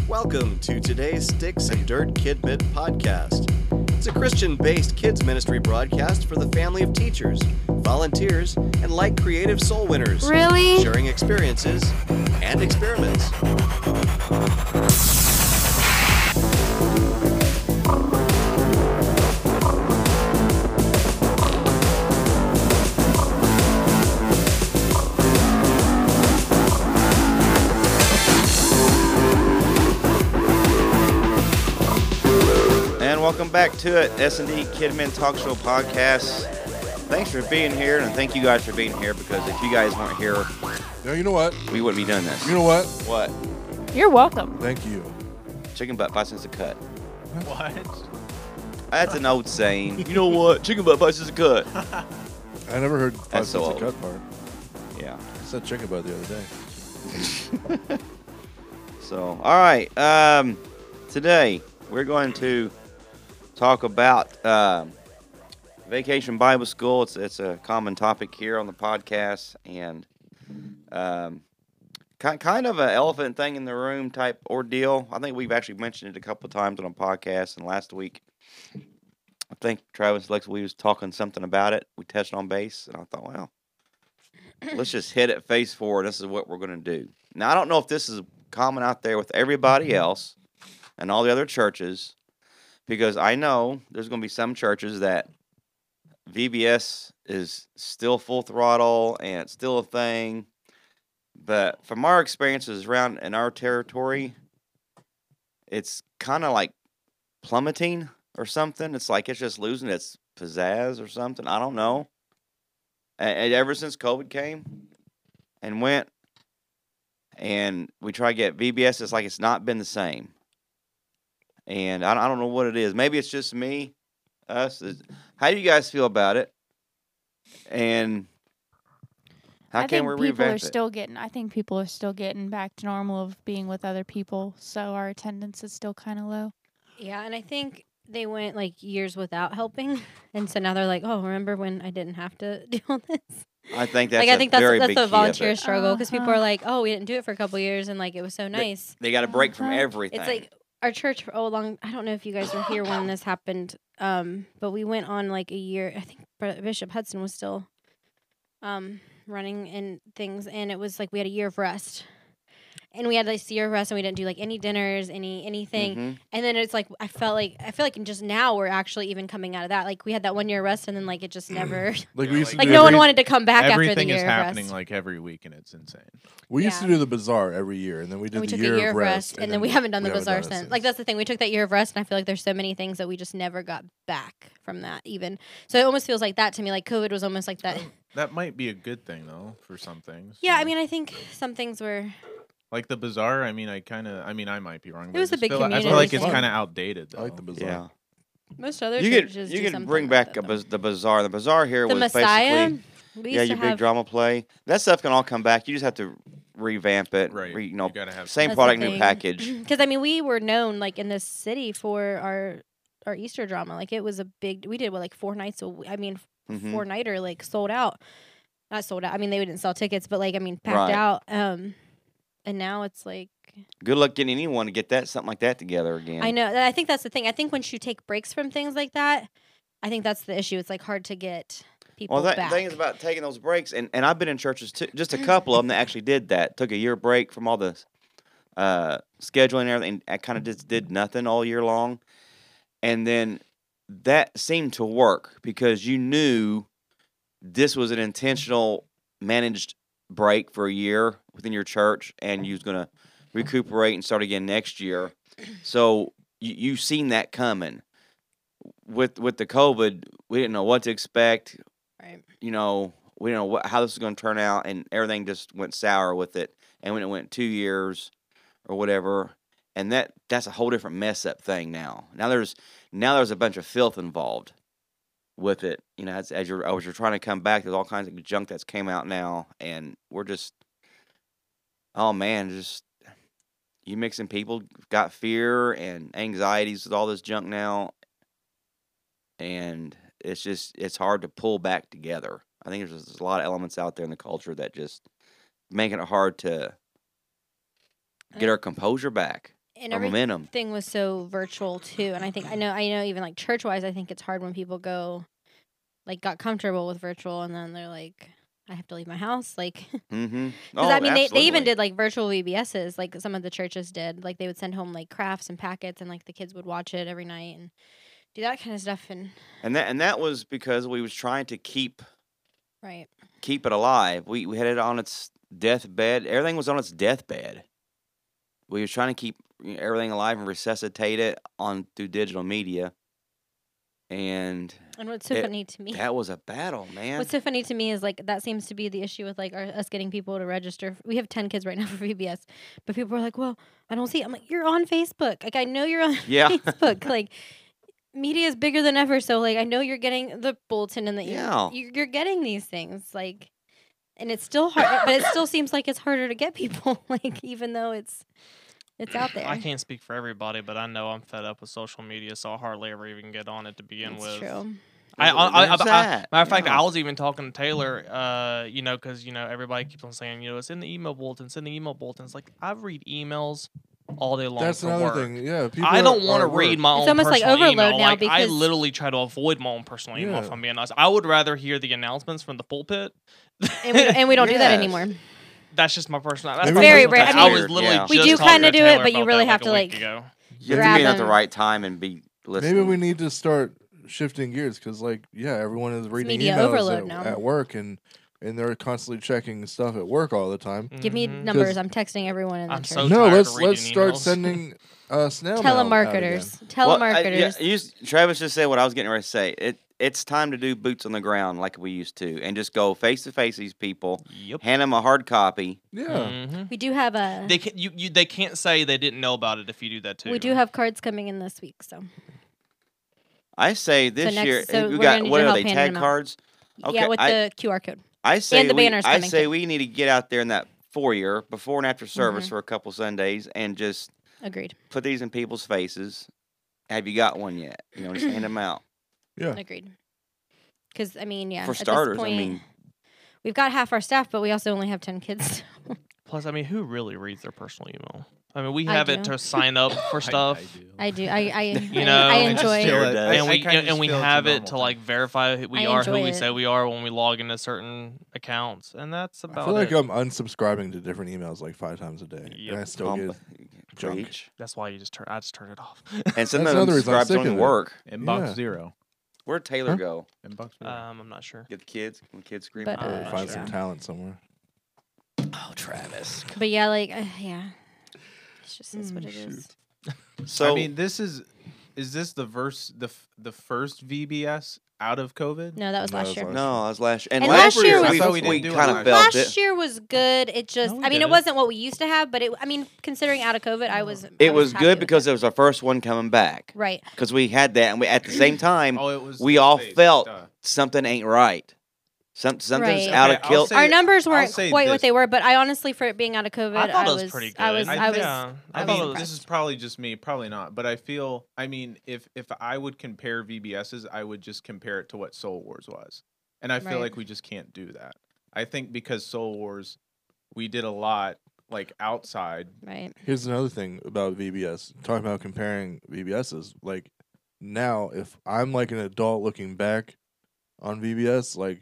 Welcome to today's Sticks and Dirt Kidmin podcast. It's a Christian-based kids ministry broadcast for the family of teachers, volunteers, and like creative soul winners. Really? Sharing experiences and experiments. Welcome back to it, S&D Kidmin Talk Show podcast. Thanks for being here, and thank you guys for being here, because if you guys weren't here, yeah, you know what? We wouldn't be doing this. You know what? What? You're welcome. Thank you. Chicken butt 5 cents a cut. What? That's an old saying. You know what? Chicken butt 5 cents a cut. I never heard 5 That's cents so a cut part. Yeah. I said chicken butt the other day. So, all right. Today we're going to talk about Vacation Bible School. It's a common topic here on the podcast, and kind of an elephant thing in the room type ordeal. I think we've actually mentioned it a couple of times on a podcast, and last week I think Travis Lex, we was talking something about it. We touched on base, and I thought, well, let's just hit it face forward. This is what we're going to do. Now, I don't know if this is common out there with everybody else and all the other churches, because I know there's going to be some churches that VBS is still full throttle and it's still a thing. But from our experiences around in our territory, it's kind of like plummeting or something. It's like it's just losing its pizzazz or something. I don't know. And ever since COVID came and went, and we try to get VBS, it's like it's not been the same. And I don't know what it is. Maybe it's just me, us. How do you guys feel about it? And how can we revamp it? I think people are still getting back to normal of being with other people, so our attendance is still kind of low. Yeah, and I think they went like years without helping, and so now they're like, "Oh, remember when I didn't have to do all this?" I think that's that's big the volunteer key of it. struggle, because people are like, "Oh, we didn't do it for a couple years, and like it was so nice." They got a break from everything. It's like our church I don't know if you guys were here when this happened, but we went on like a year. I think Bishop Hudson was still running and things, and it was like we had a year of rest. And we had this year of rest, and we didn't do like any dinners, anything. Mm-hmm. And then it's like I feel like just now we're actually even coming out of that. Like we had that 1 year of rest, and then like it just never Like we used to like do no one wanted to come back after the Everything year is of happening rest. like every week, and it's insane. We used to do the bazaar every year, and then we did we the took year a year of rest, and then we haven't done the bazaar it since. Like that's the thing. We took that year of rest, and I feel like there's so many things that we just never got back from that even. So it almost feels like that to me. Like COVID was almost like that. That might be a good thing though for some things. Yeah, I mean, I think some things were. Like the bazaar, I might be wrong. It was a big I community feel like it's thing. kind of outdated though. I like the bazaar. Yeah. Most other You churches could do something bring like back that, though. the bazaar. The bazaar here The was Messiah. basically your big drama play. That stuff can all come back. You just have to revamp it. Right. You gotta have same That's product, the new thing. package. Because I mean, we were known like in this city for our Easter drama. Like it was a big. We did like 4 nights. Mhm. 4-nighter like sold out. Not sold out. I mean, they didn't sell tickets, but like packed Right. out. And now it's like. Good luck getting anyone to get something like that together again. I know. I think that's the thing. I think once you take breaks from things like that, I think that's the issue. It's like hard to get people Well, the back. thing is about taking those breaks, and I've been in churches too, just a couple of them that actually did that. Took a year break from all the scheduling and everything. I kind of just did nothing all year long, and then that seemed to work because you knew this was an intentional, managed break for a year within your church, and you was gonna recuperate and start again next year. So you've seen that coming. With the COVID, we didn't know what to expect. Right. We didn't know how this was going to turn out, and everything just went sour with it. And when it went 2 years or whatever, and that's a whole different mess up thing now. Now there's a bunch of filth involved with it. As you're trying to come back, there's all kinds of junk that's came out now, and we're just, oh man, just you mixing people got fear and anxieties with all this junk now, and it's hard to pull back together. I think there's a lot of elements out there in the culture that just making it hard to get our composure back. and or momentum. everything was so virtual too. And I know even like church wise, I think it's hard when people got comfortable with virtual and then they're like, I have to leave my house. Like, Mm-hmm. because I mean, they even did like virtual VBSs, like some of the churches did. Like they would send home like crafts and packets, and like the kids would watch it every night and do that kind of stuff. And that was because we was trying to keep Right. it alive. We had it on its deathbed. Everything was on its deathbed. We was trying to keep everything alive and resuscitate it through digital media. And what's so funny to me, that was a battle, man. what's so funny to me is like that seems to be the issue with like us getting people to register. We have 10 kids right now for VBS, but people are like, "Well, I don't see it." I'm like, "You're on Facebook. Like I know you're on Yeah. Facebook. Like media is bigger than ever. So like I know you're getting the bulletin and the Yeah. you're getting these things like, and it's still hard, but it still seems like it's harder to get people. Like even though it's out there. I can't speak for everybody, but I know I'm fed up with social media, so I hardly ever even get on it to begin It's with. true. There's that. Matter of fact, Yeah. I was even talking to Taylor, because everybody keeps on saying, it's in the email bulletins, Like I read emails all day long. That's for another work. thing. Yeah, people I don't want to are at work. read my It's own almost like personal overload email. now Like, I because- literally try to avoid my own personal email, if Yeah. I'm being honest. I would rather hear the announcements from the pulpit. And we don't do that Yes. anymore. That's just my personal. It's That's my very personal rare. thing. I I mean, was literally Yeah. We just do talking kinda to do it, Taylor but you about really that, have a to, week like, ago. You have to grab be in at the them. right time and be listening. Maybe we need to start shifting gears because, like, everyone is reading media emails overload now. at work, and they're constantly checking stuff at work all the time. Give me Mhm. numbers. I'm texting everyone in the I'm church. so No, tired let's of reading start emails. sending snail mail out Telemarketers. again. Well, Telemarketers. Travis just said what I was getting ready to say. It's time to do boots on the ground like we used to, and just go face to face these people, Yep. hand them a hard copy. Yeah, Mhm. We do have a. They can't. They can't say they didn't know about it if you do that too. We do have cards coming in this week, so I say this next- year so we we're got gonna need what your are help they handing tag them out. cards? yeah, Okay, with the QR code. I say the we, banners I coming, say too. we need to get out there in that foyer before and after service Mhm. for a couple Sundays and just Agreed. put these in people's faces. Have you got one yet? Just hand them out. yeah. Agreed. Because I mean, yeah. For at this starters, I point, mean- we've got half our staff, but we also only have 10 kids. Plus, I mean, who really reads their personal email? I mean, we I have it do. to sign up for stuff. I do. I know, I I just enjoy. feel it. it. And we kinda just and we feel it's a have it normal to thing. like verify who we I are, who enjoy we it. say we are when we log into certain accounts, and that's I about feel like it. I'm unsubscribing to different emails like 5 times a day, Yep. and I still get junk. Preach. That's why I just turn it off. And some That's of them another reason I'm subscribes sick don't of even it. work. Inbox Yeah. 0. Where'd Taylor Huh? go? Inbox 0. I'm not sure. Get the kids. When kids scream. But, Or not find sure. some talent somewhere. Oh, Travis. But yeah, like yeah, it's just is what it shoot. is. So I mean, is this the first VBS out of COVID? No, that was No, last that year. was no, I was last. And And last last year year was- I thought we we didn't do it kind of last felt Last it. year was good. It just, No, we I mean, did it it. wasn't what we used to have, but I mean, considering out of COVID, I was. It was happy good with because it. it was our first one coming back. Right. Because we had that, and we at the same time Oh, it was. we the all space, felt duh. something ain't right. Something's Right. out of Okay, I'll kilt. say- Our numbers I'll weren't say quite what this. they were, but I honestly, for it being out of COVID, I thought it was pretty I was, good. I was. Yeah. I I was mean, impressed. this is probably just me, probably not, but I feel. I mean, if I would compare VBSs, I would just compare it to what Soul Wars was, and I feel Right. like we just can't do that. I think because Soul Wars, we did a lot like outside. Right. Here's another thing about VBS. Talking about comparing VBSs, like now, if I'm like an adult looking back on VBS, like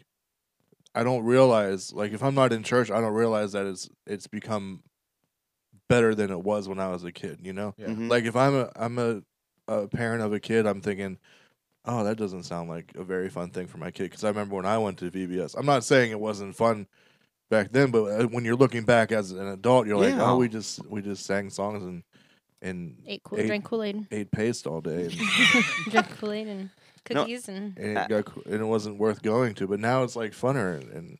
I don't realize, like if I'm not in church, I don't realize that it's become better than it was when I was a kid. You know, Yeah. Mhm. like if I'm a parent of a kid, I'm thinking, oh, that doesn't sound like a very fun thing for my kid. Because I remember when I went to VBS, I'm not saying it wasn't fun back then, but when you're looking back as an adult, you're like, Yeah. oh, we just sang songs and Drank Kool-Aid. ate paste all day, and, Drank Kool-Aid and cookies and. and it wasn't worth going to. But now it's like funner, and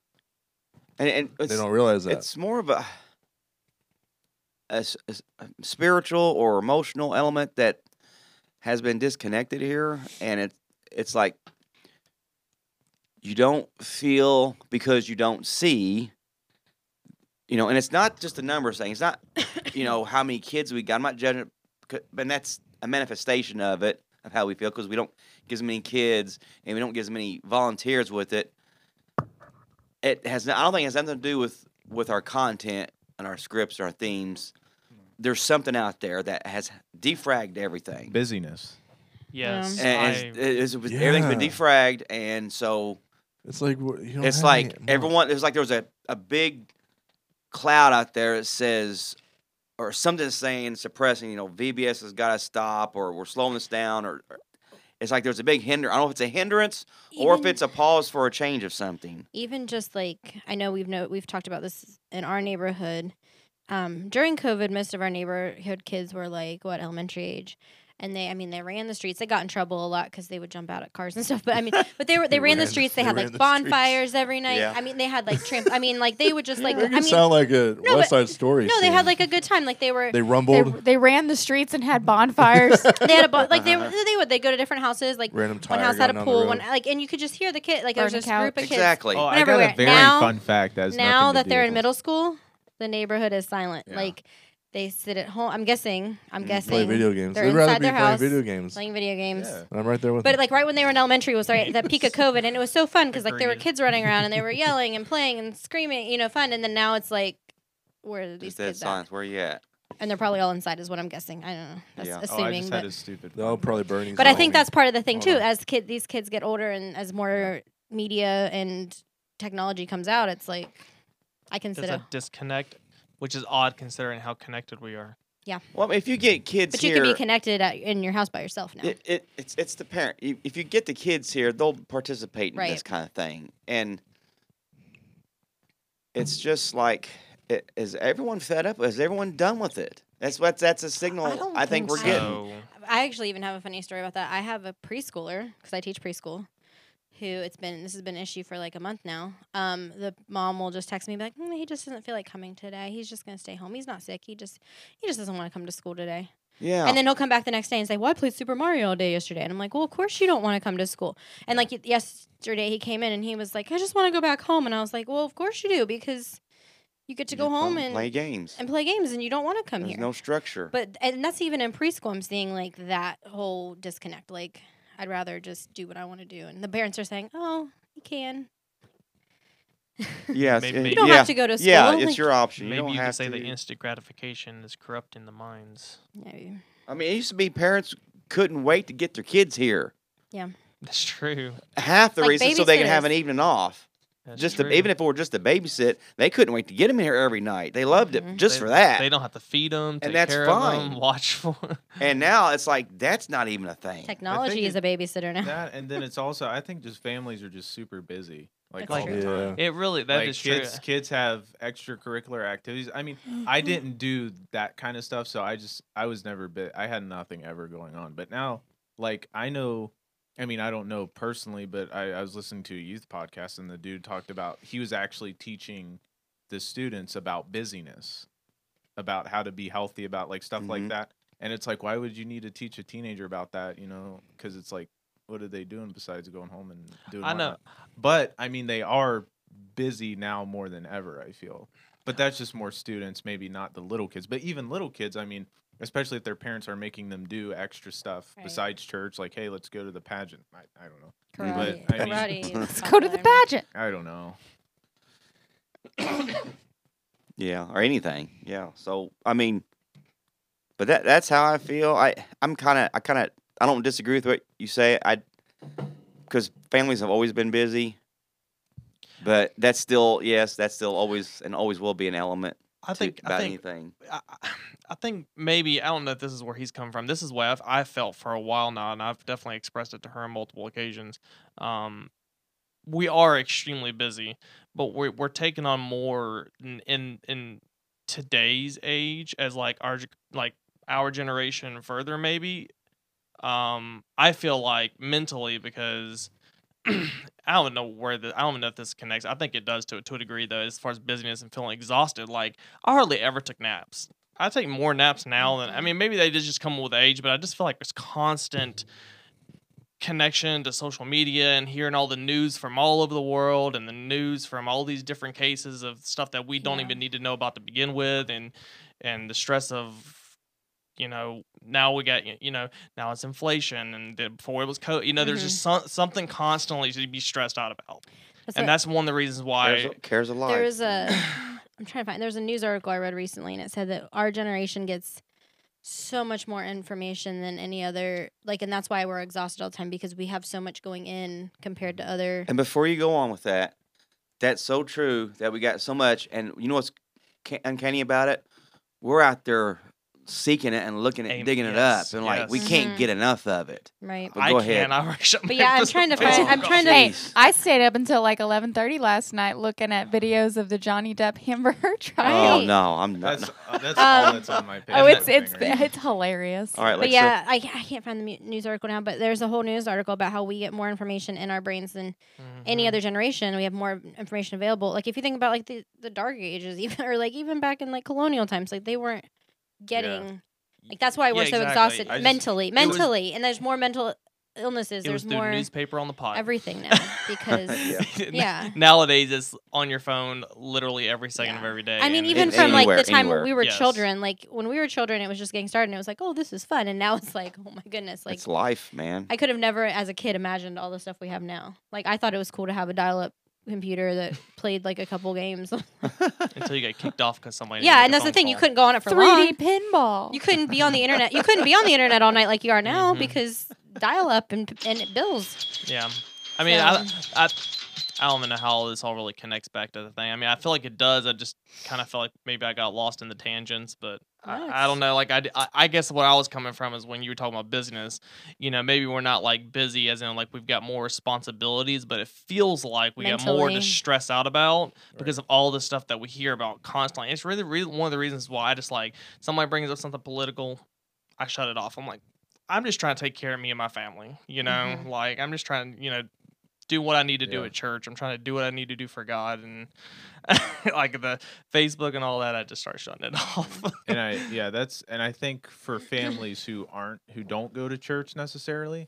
and they it's, don't realize that. it's more of a spiritual or emotional element that has been disconnected here, and it's like you don't feel because you don't see. And it's not just a numbers thing. It's not, how many kids we got. I'm not judging, but that's a manifestation of it, of how we feel, because we don't get as many kids and we don't get as many volunteers with it. It has. I don't think it has nothing to do with our content and our scripts, our themes. there's something out there that has defragged everything. Busyness. Yes, And everything's been Yeah. defragged, and so It's like you don't it's have like any- everyone. There's like there was a big cloud out there that says, or something saying suppressing. VBS has got to stop, or we're slowing this down, or it's like there's a big hinder. I don't know if it's a hindrance or if Even- it's a pause for a change of something. Even just like I know we've talked about this in our neighborhood. During COVID, most of our neighborhood kids were like elementary age, and they ran the streets. They got in trouble a lot because they would jump out at cars and stuff. But they ran the streets. They had ran like the bonfires every night. Yeah. They had like they would just like You sound like a No, West but- Side Story. no, they scene. had like a good time. Like they were they rumbled, They ran the streets and had bonfires. they had they go to different houses. Like random tire one house had going a down the pool. road. One and you could just hear the kid. Like there was Burning this group of couch. kids. Exactly. Oh, I Whenever got we're a very now- fun fact. That has Now nothing to that do they're with in middle school, the neighborhood is silent. Yeah. Like they sit at home. I'm guessing. play video games. They're They'd rather inside be their playing house, video games. playing video games. Yeah. And I'm right there with But them. like right when they were in elementary was right at that peak of COVID, and it was so fun because like there were Agreed. kids running around and they were yelling and playing and screaming, fun. And then now it's like, where are these Just dead kids at? silence. Where you at? And they're probably all inside, is what I'm guessing. I don't know. That's Yeah. Oh, I assuming, just but had a stupid. They'll fun probably fact. burning. but I think that's part of the thing Hold too. on. As these kids get older and as more media and technology comes out, it's like I there's consider. a disconnect, which is odd considering how connected we are. Well, if you get kids But you here, can be connected in your house by yourself now. it's the parent. If you get the kids here, they'll participate in Right. this kind of thing, and it's just like, is everyone fed up? Is everyone done with it? That's a signal. don't I think think we're so. getting. I actually even have a funny story about that. I have a preschooler because I teach preschool. This has been an issue for like a month now. The mom will just text me like, he just doesn't feel like coming today. He's just gonna stay home. He's not sick. He just doesn't want to come to school today. Yeah. And then he'll come back the next day and say, well, I played Super Mario all day yesterday. And I'm like, well, of course you don't want to come to school. And like yesterday he came in and he was like, I just want to go back home. And I was like, well, of course you do, because you get to go home and play games. play games and you don't want to come There's here. no structure. And that's even in preschool. I'm seeing like that whole disconnect. Like I'd rather just do what I want to do, and the parents are saying, "Oh, you can. Yes, Maybe- You don't yeah, have to go to school." Yeah, Like, it's your option. Maybe you don't you have could say to. that instant gratification is corrupting the minds. Yeah, I mean, it used to be parents couldn't wait to get their kids here. That's true. Half the Like reason so they can have an babysitters. evening off. That's Even if it were just a babysit, they couldn't wait to get them here every night. They loved it Mhm. just for that. They don't have to feed them, take that's care fine. of them, watch for 'em. And now it's like that's not even a thing. technology is a babysitter now. That, and then it's also, I think, just families are just super busy, like That's all true. the time. It really that is Like true. kids have extracurricular activities. I mean, I didn't do that kind of stuff, so I was never I had nothing ever going on. But now, like, I know. I mean, I don't know personally, but I was listening to a youth podcast, and the dude talked about he was actually teaching the students about busyness, about how to be healthy, about like stuff like Mhm. that. And it's like, why would you need to teach a teenager about that? Because it's like, what are they doing besides going home and doing? I know. whatnot? But I mean, they are busy now more than ever, I feel. But that's just more students, maybe not the little kids. But even little kids, I mean, especially if their parents are making them do extra stuff Right. besides church, like, hey, let's go to the pageant. I don't know. Karate. But, I mean- Karate is Let's go to the popular. pageant. I don't know. Yeah, or anything. Yeah. So I mean, but that's how I feel. I don't disagree with what you say. Because families have always been busy, but that's still always and always will be an element I think about anything. I think maybe I don't know if this is where he's come from. This is what I felt for a while now, and I've definitely expressed it to her on multiple occasions. We are extremely busy, but we're taking on more in today's age as like our generation further maybe. I feel like mentally because I don't know I don't know if this connects. I think it does to a degree though, as far as busyness and feeling exhausted. Like I hardly ever took naps. I take more naps now than I mean maybe they did just come with age, but I just feel like there's constant connection to social media and hearing all the news from all over the world and the news from all these different cases of stuff that we don't Yeah. even need to know about to begin with, and the stress of now we got now it's inflation, and before it was there's just something constantly to be stressed out about. That's And what- that's one of the reasons why Cares a lot. there was a I'm trying to find. There's a news article I read recently, and it said that our generation gets so much more information than any other. Like, and that's why we're exhausted all the time because we have so much going in compared to other. And before you go on with that, that's so true that we got so much. And you know what's uncanny about it? We're out there seeking it and looking at digging it up, and like we can't get enough of it. Right. But go ahead. But yeah, I'm trying to find. I'm trying to. Hey, I stayed up until like 11:30 last night looking at videos of the Johnny Depp hamburger trial. Oh no, I'm not. That's all that's on my page. Oh, it's hilarious. All right, but yeah, I can't find the news article now. But there's a whole news article about how we get more information in our brains than any other generation. We have more information available. Like if you think about like the Dark Ages, even or like even back in like colonial times, like they weren't getting. Like that's why we're so exhausted mentally, and there's more mental illnesses. There's more newspaper on the pot. Everything now because nowadays it's on your phone literally every second of every day. I mean, even from like the time when we were children, like when we were children, it was just getting started. And it was like, oh, this is fun, and now it's like, oh my goodness, like it's life, man. I could have never, as a kid, imagined all the stuff we have now. Like I thought it was cool to have a dial-up computer that played like a couple games until you get kicked off because somebody. Yeah, and that's the thing. You couldn't go on it for 3D long. pinball. You couldn't be on the internet. You couldn't be on the internet all night like you are now because dial-up and it bills. Yeah, I mean, I don't even know how this all really connects back to the thing. I mean, I feel like it does. I just kind of feel like maybe I got lost in the tangents, but I don't know. Like I guess what I was coming from is when you were talking about business, you know, maybe we're not like busy as in like we've got more responsibilities, but it feels like we got more to stress out about because of all the stuff that we hear about constantly. It's really one of the reasons why I just like somebody brings up something political, I shut it off. I'm like, I'm just trying to take care of me and my family, you know, like I'm just trying, you know, do what I need to do at church. I'm trying to do what I need to do for God, and like the Facebook and all that, I just start shutting it off. And I think for families who don't go to church necessarily,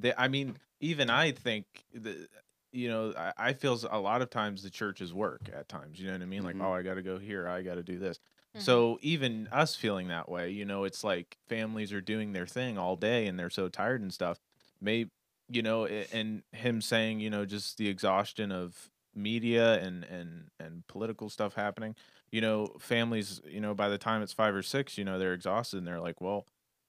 even I think that, you know, I feel a lot of times the church is work at times. You know what I mean? Like, oh, I got to go here, I got to do this. So even us feeling that way, you know, it's like families are doing their thing all day and they're so tired and stuff. Maybe. You know, and him saying, you know, just the exhaustion of media and political stuff happening. You know, families, you know, by the time it's 5 or 6, you know, they're exhausted and they're like, well,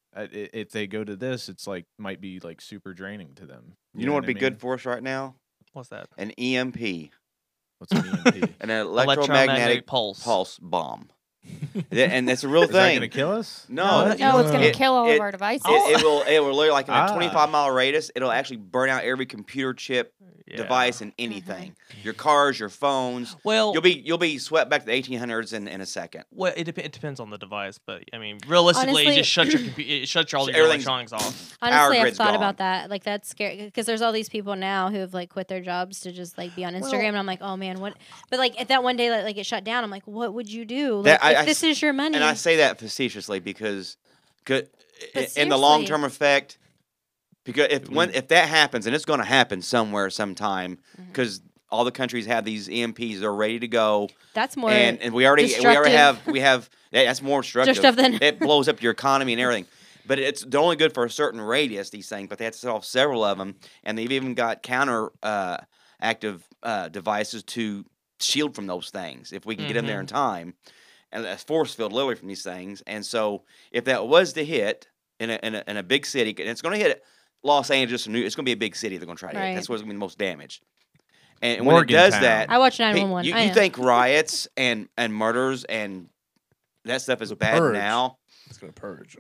if they go to this, it's like might be like super draining to them. You know what would be good for us right now? What's that? An EMP. What's an EMP? An electromagnetic pulse bomb. And that's a real thing. Is that going to kill us? No, it's going to kill all of our devices. It will literally, like in a 25-mile radius, it'll actually burn out every computer chip device and anything. Your cars, your phones. Well, you'll be swept back to the 1800s in a second. Well, it depends on the device, but I mean, realistically, honestly, it just shuts your it shuts all your electronics off. Honestly, I've thought about that. Like that's scary because there's all these people now who have like quit their jobs to just like be on Instagram, and I'm like, oh man, what? But like if that one day like it shut down, I'm like, what would you do? Like, if this is your money. And I say that facetiously because in the long-term effect, because if that happens, and it's going to happen somewhere sometime, because all the countries have these EMPs, they're ready to go. That's more and we already have that's more destructive. It blows up your economy and everything. But they're only good for a certain radius, these things, but they have to set off several of them, and they've even got counter active devices to shield from those things if we can get in there in time. And that's force field literally from these things. And so if that was to hit in a big city, and it's going to hit Los Angeles, it's going to be a big city they're going to try to hit. That's what's going to be the most damaged. And when it does that, I watch 911. You think riots and murders and that stuff is bad now? It's going to purge.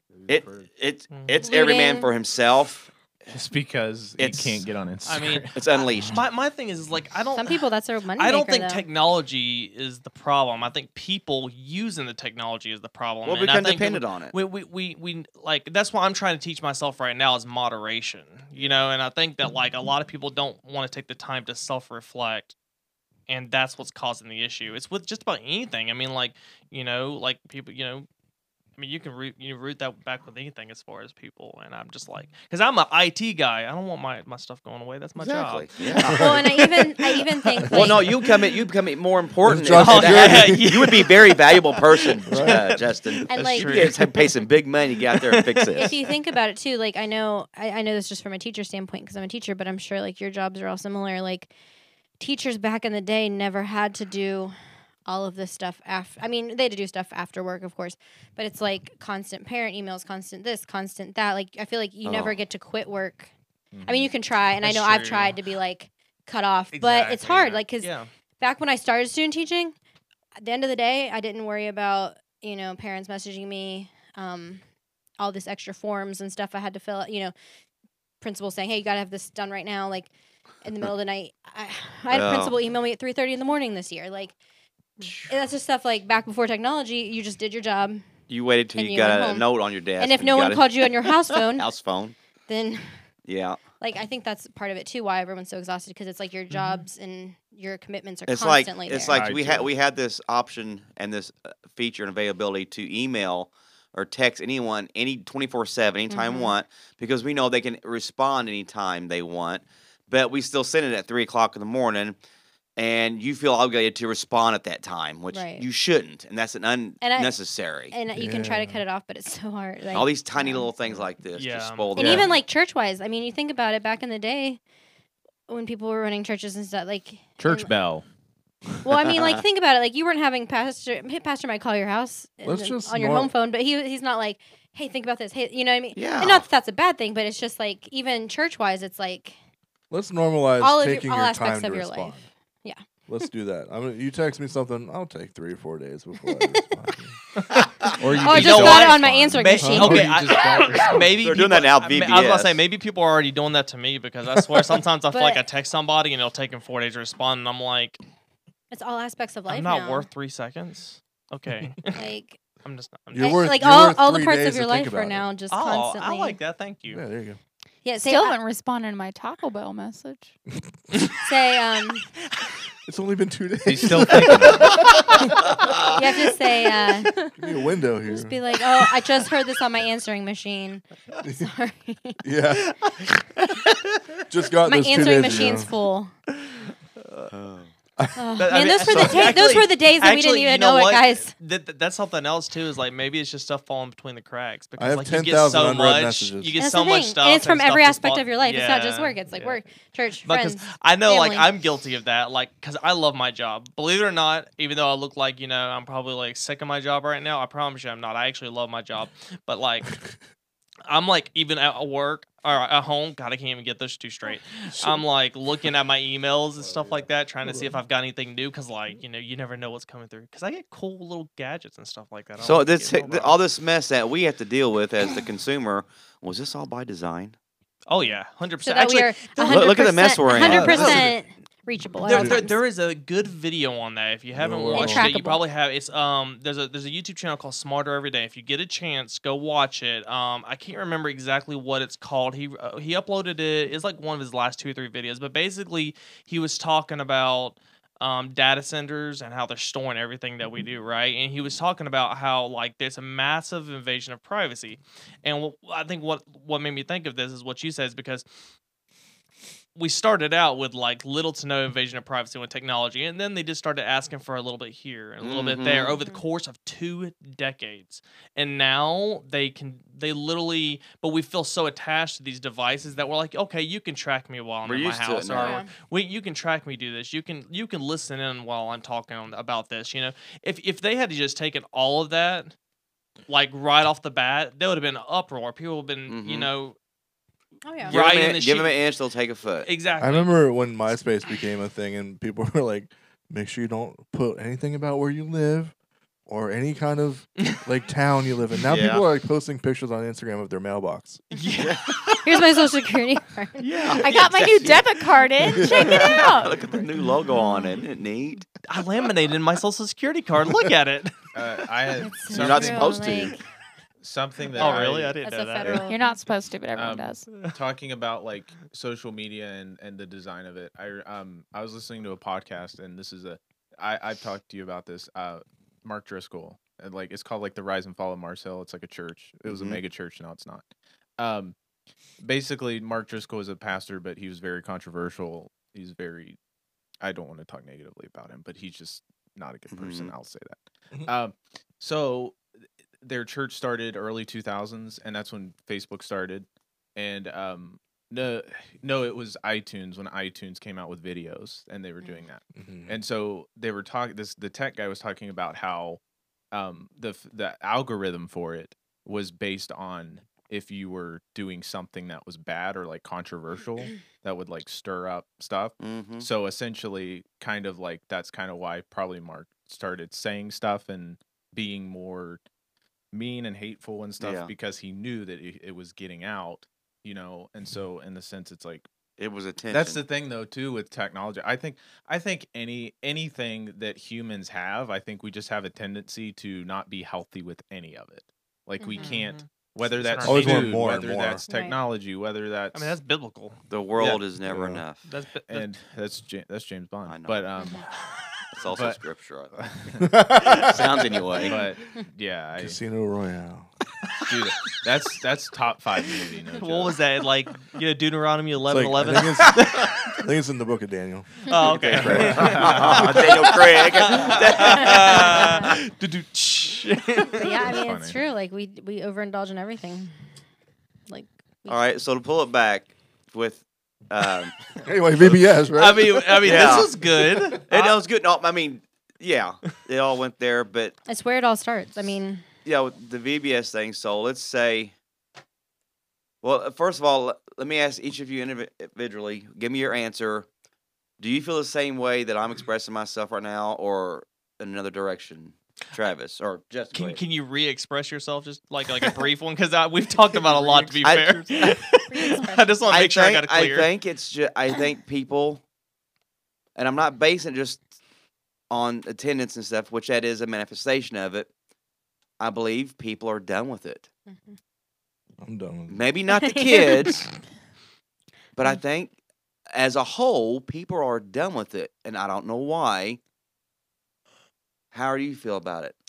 It's every man for himself. Just because he can't get on Instagram. I mean, it's unleashed. My thing is like some people that's their money. I don't think technology is the problem. I think people using the technology is the problem. Well, we become dependent on it. We like that's why I'm trying to teach myself right now is moderation. You know, and I think that like a lot of people don't want to take the time to self-reflect. And that's what's causing the issue. It's with just about anything. I mean, like, you know, like people, you know, I mean, you can root that back with anything as far as people, and I'm just like, because I'm an IT guy, I don't want my stuff going away. That's my job. Yeah. Well, and I even think. Like, well, no, you become more important. You would be a very valuable person, Justin. And like, you pay some big money to get out there and fix this. If you think about it too, like I know this just from a teacher standpoint because I'm a teacher, but I'm sure like your jobs are all similar. Like teachers back in the day never had to do all of this stuff after. I mean, they had to do stuff after work, of course, but it's like constant parent emails, constant this, constant that. Like, I feel like you never get to quit work. I mean, you can try, and That's I know I've true. tried to be like cut off, but it's hard. Like, because yeah. back when I started student teaching, at the end of the day, I didn't worry about, parents messaging me, all this extra forms and stuff I had to fill out, principal saying, hey, you got to have this done right now. Like, in the middle of the night, I had a principal email me at 3:30 in the morning this year. Like, that's just stuff like back before technology, you just did your job. You waited till And you you went got a home. note on your desk. And if no one called you on your house phone, house phone, then, yeah, like, I think that's part of it too, why everyone's so exhausted, because it's like your jobs and your commitments are it's constantly like it's there. like we had this option and this feature and availability to email or text anyone 24/7 anytime Mhm. want, because we know they can respond anytime they want, but we still send it at 3:00 in the morning, and you feel obligated to respond at that time, which Right. you shouldn't, and that's unnecessary. And you can try to Yeah. cut it off, but it's so hard. Like, All these tiny yeah. little things like this Yeah. just spoil the And day. even like church-wise, I mean, you think about it, back in the day when people were running churches and stuff, like Church and- bell. Well, I mean, like, think about it. Like, you weren't having pastor might call your house Let's just on your nor- home phone, but he's not like, hey, think about this. Hey, you know what I mean? Yeah. And not that that's a bad thing, but it's just like, even church-wise, it's like Let's normalize all taking all your aspects time of to your respond. life. Yeah. Let's do that. I mean, you text me something, I'll take 3 or 4 days before I respond. Or you Oh, I just just don't got it respond. on my answering May- machine. Or okay, you just don't respond. maybe They're doing that now, I was gonna VBS. say maybe people are already doing that to me, because I swear sometimes I feel like I But- text somebody and it'll take them 4 days to respond, and I'm like, It's all aspects of life I'm not now. worth 3 seconds. Okay, Like, I'm just not. You're worth- like you're all worth the 3 parts days of your to think life are about it. now just Oh, constantly. I like that. Thank you. Yeah, there you go. Yeah, say, Still haven't responded to my Taco Bell message. say It's only been 2 days. He's still thinking about you have to say Give me a window here. just be like, oh, I just heard this on my answering machine. Sorry, Yeah. Just got my this 2 answering days machine's ago. full. But, Man, I mean, those were so the those actually- were the days that we didn't actually, even you know it, what? guys. That's something else too. Is like maybe it's just stuff falling between the cracks, because have like you get 10,000 so unread much, messages. you get That's so the much thing. stuff, And it's from every stuff just aspect fall- of your life. It's not just Yeah, work. It's like yeah. work, church, Because friends. I know, like, family. I'm guilty of that. Like, because I love my job. Believe it or not, even though I look like, I'm probably, like, sick of my job right now, I promise you I'm not. I actually love my job. But, like, I'm, like, even at work or at home, God, I can't even get those two straight. I'm, like, looking at my emails and stuff like that, trying to see if I've got anything new, because, like, you never know what's coming through. Because I get cool little gadgets and stuff like that. I don't So like to this get mobile. all this mess that we have to deal with as the consumer, was this all by design? Oh, yeah, 100%. So that we are look at the mess we're in. 100% reachable. at all times. There is a good video on that. If you haven't Whoa. watched And it, you trackable. probably have. It's there's a YouTube channel called Smarter Every Day. If you get a chance, go watch it. I can't remember exactly what it's called. He uploaded it. It's like one of his last 2 or 3 videos. But basically, he was talking about data centers and how they're storing everything that we do, right? And he was talking about how, like, there's a massive invasion of privacy. And I think what made me think of this is what you said, is because we started out with, like, little to no invasion of privacy with technology, and then they just started asking for a little bit here and a little bit there over the course of 2 decades. And now they literally, but we feel so attached to these devices that we're like, okay, you can track me while I'm We're in my used to it house, now. or you can track me do this. You can listen in while I'm talking about this. If they had just taken all of that, like, right off the bat, there would have been an uproar. People would have been, Mhm. Oh yeah. Give Right them in an- the give them sheet. an inch, they'll take a foot. exactly. I remember when MySpace became a thing and people were like, make sure you don't put anything about where you live or any kind of like town you live in. Now Yeah. people are like posting pictures on Instagram of their mailbox. Yeah. Here's my social security card. Yeah. I got my new debit card in. Check it out. Look at the new logo on it. Isn't it neat? I laminated my social security card. Look at it. I had It's You're not true, supposed to. like, something that Oh, really? I didn't That's know a that. federal. You're not supposed to, but everyone does. talking about like social media and the design of it. I was listening to a podcast, and this is I've talked to you about this. Mark Driscoll, and like it's called like the Rise and Fall of Mars Hill. It's like a church. It was Mhm. a mega church. Now it's not. Basically, Mark Driscoll is a pastor, but he was very controversial. He's very. I don't want to talk negatively about him, but he's just not a good person. Mhm. I'll say that. So their church started early 2000s, and that's when Facebook started. And No, it was iTunes when iTunes came out with videos, and they were doing that. Mhm. And so they were talking. The tech guy was talking about how the algorithm for it was based on if you were doing something that was bad or like controversial that would like stir up stuff. Mm-hmm. So essentially, kind of like that's kind of why probably Mark started saying stuff and being more mean and hateful and stuff Yeah. because he knew that it was getting out, you know. And so in the sense, it's like It was attention. that's the thing though too with technology. I think anything that humans have, I think we just have a tendency to not be healthy with any of it. Like we can't, whether It's that's always want food, more and whether more. that's Right. technology, whether that's I mean, that's biblical. The world is never Yeah. enough. That's and that's James Bond. I know. But It's also but- scripture. I think. Sounds anyway. but yeah, Casino Royale. dude, that's top 5 movie. No What joke. was that like? Deuteronomy It's 11:11. I think it's in the book of Daniel. Oh, okay. Daniel Craig. But yeah, I mean, it's Funny. true. Like we overindulge in everything. Like All right, so to pull it back with, Anyway, VBS, right? I mean, Yeah. this was good. it was good. No, I mean, yeah, it all went there, but it's where it all starts. I mean, yeah, with the VBS thing. So let's say, well, first of all, let me ask each of you individually. Give me your answer. Do you feel the same way that I'm expressing myself right now, or in another direction, Travis or Justin? Can you re-express yourself just like a brief one? Because we've talked about a lot. To be I- fair, I just want to make sure I got it clear. I think it's just. I think people, and I'm not basing it just on attendance and stuff, which that is a manifestation of it. I believe people are done with it. I'm done with it. Maybe not the kids, but I think as a whole, people are done with it, and I don't know why. How do you feel about it?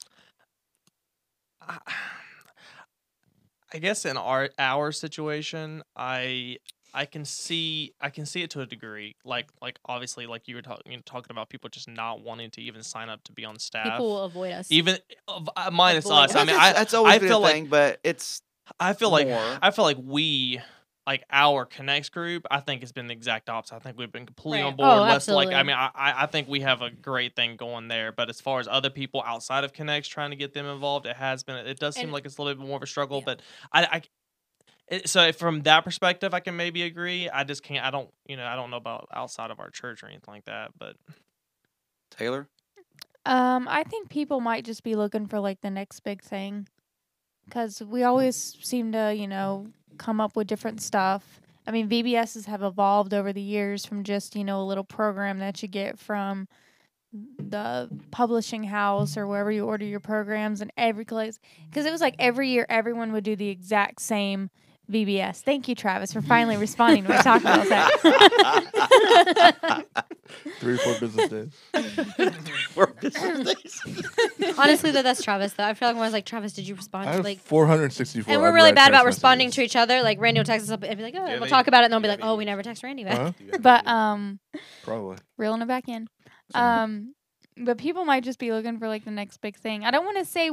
I guess in our situation, I can see it to a degree. Like obviously, like you were talking about people just not wanting to even sign up to be on staff. people will avoid us. Even minus Avoid us. us. I mean, that's always I been feel a thing, but it's I feel more. like we, like our Connects group, I think it's been the exact opposite. I think we've been completely Right. on board. Oh, Less like absolutely. I mean, I think we have a great thing going there. But as far as other people outside of Connects trying to get them involved, it does seem And- like it's a little bit more of a struggle. Yeah. But so from that perspective, I can maybe agree. I just can't. I don't know about outside of our church or anything like that. But Taylor. I think people might just be looking for like the next big thing, because we always seem to, come up with different stuff. I mean, VBSs have evolved over the years from just, a little program that you get from the publishing house or wherever you order your programs, and every place, because it was like every year everyone would do the exact same VBS. Thank you, Travis, for finally responding to my talk about that. 3 or 4 business days. Honestly, though, that's Travis. Though I feel like when I was like, Travis, did you respond? I have Like, 464. and we're unread really bad text about responding messages. to each other. Like Randy will text us up and be like, "Oh, Yeah, we'll they- talk about it," and they'll be yeah, like, they- "Oh, we never text Randy back." Huh? But Probably. reeling it back in. Sorry. But people might just be looking for like the next big thing. I don't want to say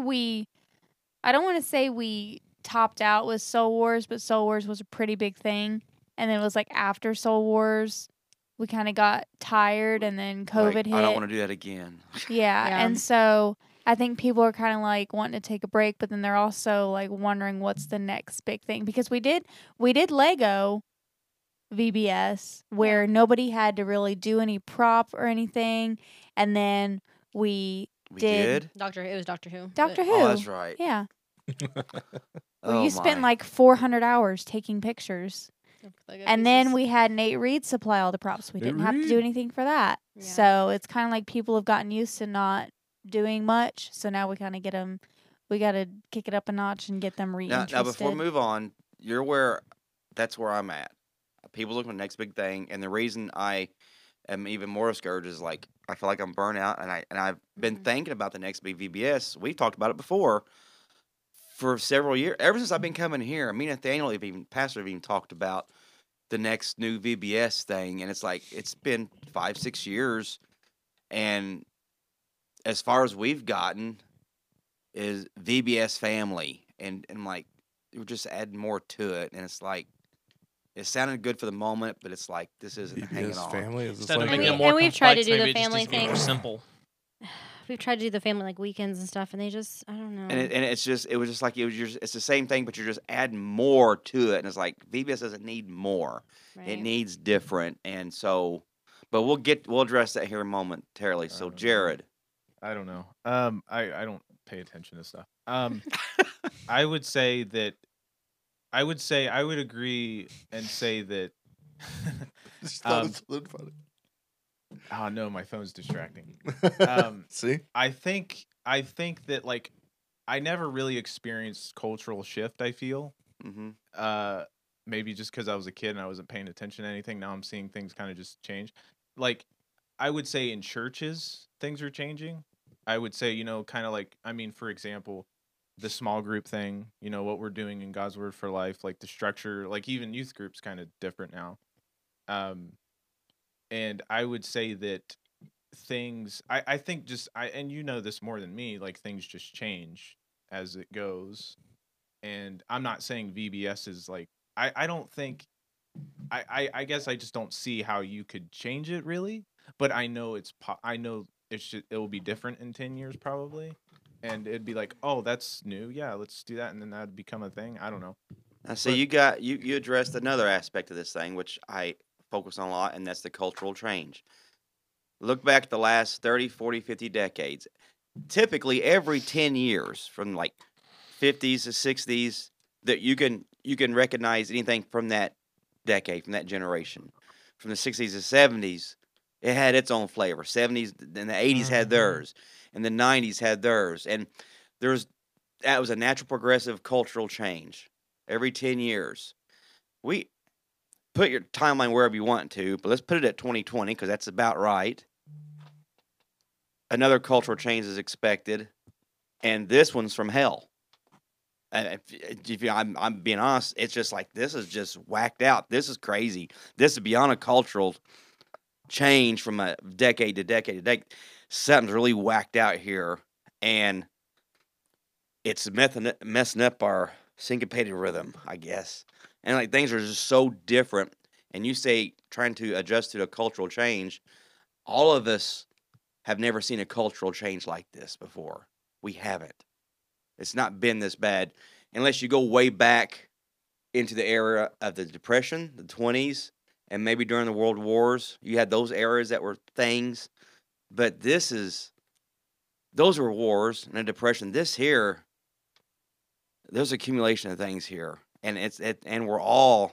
we topped out with Soul Wars, but Soul Wars was a pretty big thing. And then it was like after Soul Wars, we kind of got tired, and then COVID Like, hit. I don't want to do that again. Yeah. Yeah. And so I think people are kind of like wanting to take a break, but then they're also like wondering what's the next big thing, because we did Lego VBS where nobody had to really do any prop or anything, and then we We Did- did. It was Doctor Who. Doctor Who. Oh, that's right. Yeah. Oh, you spent my. like 400 hours taking pictures. And then we had Nate Reed supply all the props. We Nate didn't have to Reed? do anything for that. Yeah. So it's kind of like people have gotten used to not doing much. So now we kind of get them. We got to kick it up a notch and get them Now, reinterested. before we move on, you're where that's where I'm at. People looking for the next big thing, and the reason I am even more discouraged is like I feel like I'm burnt out, and I've been Mhm. thinking about the next big VBS. We've talked about it before for several years. Ever since I've been coming here, me and Nathaniel Pastor have even talked about the next new VBS thing, and it's like it's been 5-6 years, and as far as we've gotten is VBS family, and like we're just adding more to it, and it's like It sounded good for the moment, but it's like this isn't hanging VBS on. family is just Instead of like making And it we- more and we've tried to complex, do the maybe it just family needs to be more thing. simple. We've tried to do the family like weekends and stuff, and they just I don't know. And it's the same thing, but you're just adding more to it, and it's like VBS doesn't need more; it Right. needs different, and so. But we'll address that here momentarily. So Jared, I don't know. I don't pay attention to stuff. I would say that I would agree and say that. Just thought Um, it sounded funny. Oh no, my phone's distracting. See, I think that like I never really experienced cultural shift. I feel hmm maybe just because I was a kid and I wasn't paying attention to anything. Now I'm seeing things kind of just change. Like I would say in churches things are changing. I would say kind of like for example, the small group thing. What we're doing in God's Word for Life, like the structure, like even youth groups kind of different now. Um, and I would say that I think just and you know this more than me, like things just change as it goes. And I'm not saying VBS is like I don't think I guess I just don't see how you could change it really, but I know I know it will be different in 10 years probably. And it'd be like, "Oh, that's new. Yeah, let's do that." And then that'd become a thing. I don't know. Now, so But- you addressed another aspect of this thing, which I focus on a lot, and that's the cultural change. Look back at the last 30, 40, 50 decades. Typically, every 10 years, from like 50s to 60s, that you can recognize anything from that decade, from that generation. From the 60s to 70s, it had its own flavor. 70s and the 80s had theirs, and the 90s had theirs, and that was a natural progressive cultural change. Every 10 years, we put your timeline wherever you want to, but let's put it at 2020 because that's about right. Another cultural change is expected, and this one's from hell. And I'm being honest, it's just like this is just whacked out. This is crazy. This is beyond a cultural change from a decade to decade to decade. Something's really whacked out here, and it's messing up our syncopated rhythm, I guess. And like things are just so different. And you say trying to adjust to a cultural change. All of us have never seen a cultural change like this before. We haven't. It's not been this bad unless you go way back into the era of the Depression, the 20s, and maybe during the World Wars. You had those eras that were things. But those were wars and a depression. This here, there's accumulation of things here. And and we're all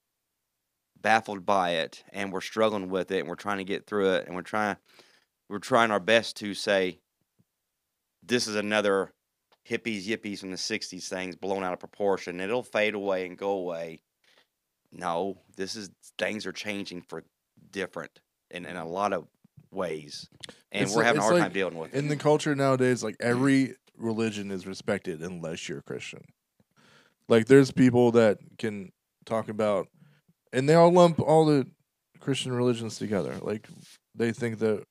baffled by it, and we're struggling with it, and we're trying to get through it, and we're trying our best to say this is another hippies yippies from the 60s things blown out of proportion. It'll fade away and go away. No, things are changing for different in a lot of ways, and we're having a hard time dealing with it. In the culture nowadays, like every religion is respected unless you're Christian. Like there's people that can talk about, and they all lump all the Christian religions together. Like they think that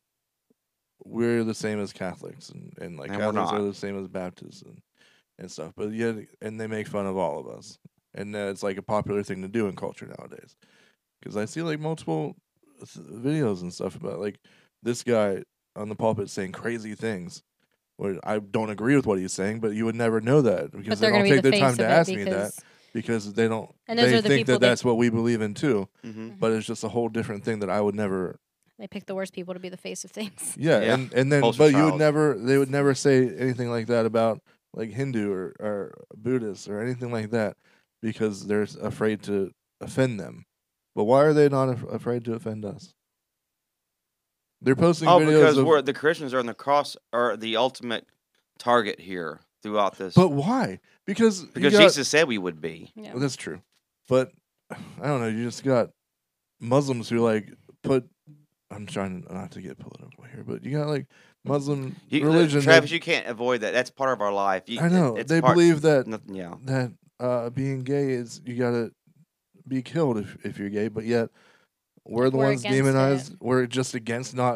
we're the same as Catholics, and like And we're Catholics not. are the same as Baptists and stuff. But yet, and they make fun of all of us, and it's like a popular thing to do in culture nowadays. Because I see like multiple videos and stuff about like this guy on the pulpit saying crazy things. Where I don't agree with what he's saying, but you would never know that because But they they're don't going to take be the their face time of to it ask me that because they don't. And those They are the think people that that- that's what we believe in too. hmm But it's just a whole different thing that I would never. They pick the worst people to be the face of things. Yeah, Yeah. and then Poster but you would child. never. They would never say anything like that about like Hindu or Buddhists or anything like that because they're afraid to offend them. But why are they not afraid to offend us? They're posting Oh, videos because of. the Christians are on the cross, are the ultimate target here throughout this. But why? Because you because got- Jesus said we would be. Yeah. Well, that's true, but I don't know. You just got Muslims who like put. I'm trying not to get political here, but you got like Muslim religion. Travis, that- you can't avoid that. That's part of our life. I know it's they part- believe that Nothing, yeah. that being gay is you gotta be killed if you're gay, but yet we're the We're ones against demonized. We're just against not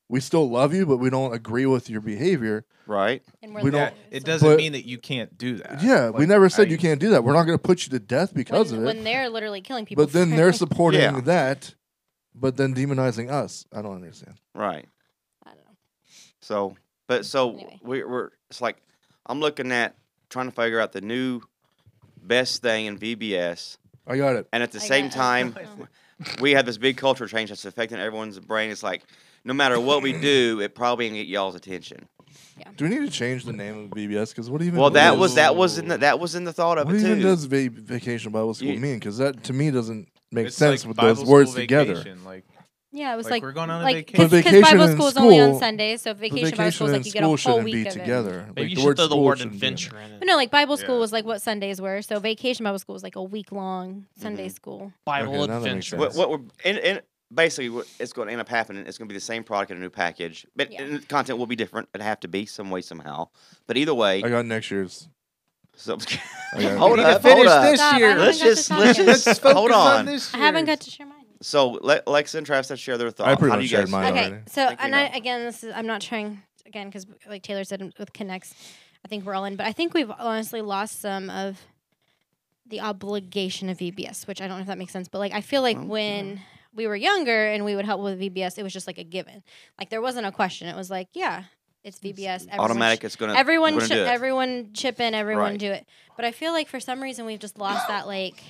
we still love you, but we don't agree with your behavior. Right. And We don't- It doesn't but- mean that you can't do that. Yeah, we Like, never said I- you can't do that. We're not going to put you to death because of it. when they're literally killing people. But then for they're it. supporting Yeah. that, but then demonizing us. I don't understand. Right. I don't know. So, Anyway. we're it's like I'm looking at trying to figure out the new best thing in VBS, I got it. and at the I same got- time, oh. we have this big culture change that's affecting everyone's brain. It's like no matter what we do, it probably ain't get y'all's attention. Do we need to change the name of VBS? Because what even? Well, that is- was in the thought of What it even too. does Vacation Bible School You- mean? Because that to me doesn't make It's sense like with Bible those school words together. vacation, Like, Yeah, it was like, like we're going on a like vacation. But because vacation Bible in school is only on school- Sundays, so But vacation Bible school is and like you get a school whole shouldn't week be of it. together. Maybe Like, you the should word throw the school word shouldn't be in it. adventure in it. But no, like Bible school Yeah. was like what Sundays were. So vacation Bible school was like a week long Sunday Mhm. school. Bible Okay, now that makes adventure. sense. What we're basically what it's going to end up happening. It's going to be the same product in a new package, but Yeah. and the content will be different. It'd have to be some way somehow. But either way, I got next year's. so, I got hold We up, need to hold finish up. this Stop, I year. haven't Let's got to just talk let's yet. just Let's hold focus on. this I haven't year's. got to share mine. So Lex and Travis have to share their thoughts. I pretty How do much you shared guys mine feel? Okay, already. so Think we and know. again, this is I'm not trying again because like Taylor said with Connects, I think we're all in, but I think we've honestly lost some of the obligation of VBS, which I don't know if that makes sense, but like I feel like Well, when we were younger and we would help with VBS, it was just like a given. Like there wasn't a question. It was like, yeah, it's VBS. Everyone Automatic. It's gonna. Everyone, we're gonna do it. everyone chip in. Everyone Right. do it. But I feel like for some reason we've just lost that like.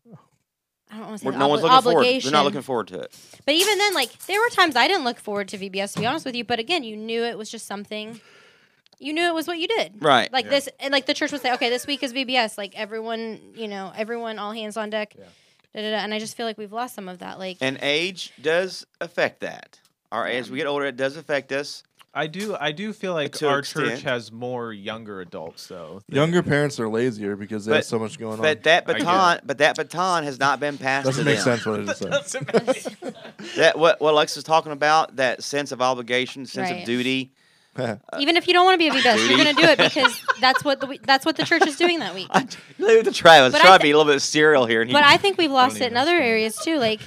I don't want to say No one's looking forward. obligation. They're not looking forward to it. But even then, like there were times I didn't look forward to VBS, to be honest with you. But again, you knew it was just something. You knew it was what you did. Right. Like this, and like the church would say, okay, this week is VBS. Like everyone, everyone, all hands on deck. Da, da, da. And I just feel like we've lost some of that. Like And age does affect that. As we get older, it does affect us. I do feel like To an our church extent. has more younger adults though. than- Younger parents are lazier because they have But- so much going on. But that I get baton has not been passed Doesn't to make them. sense what I just said. That what Lex is talking about, that sense of obligation, sense Right. of duty. even if you don't want to be a VBS, you're gonna do it because that's what the church is doing that week. Leave it to Travis. But Try I to be a little bit serial here. And But I think we've lost don't it in even other start. areas too. Like,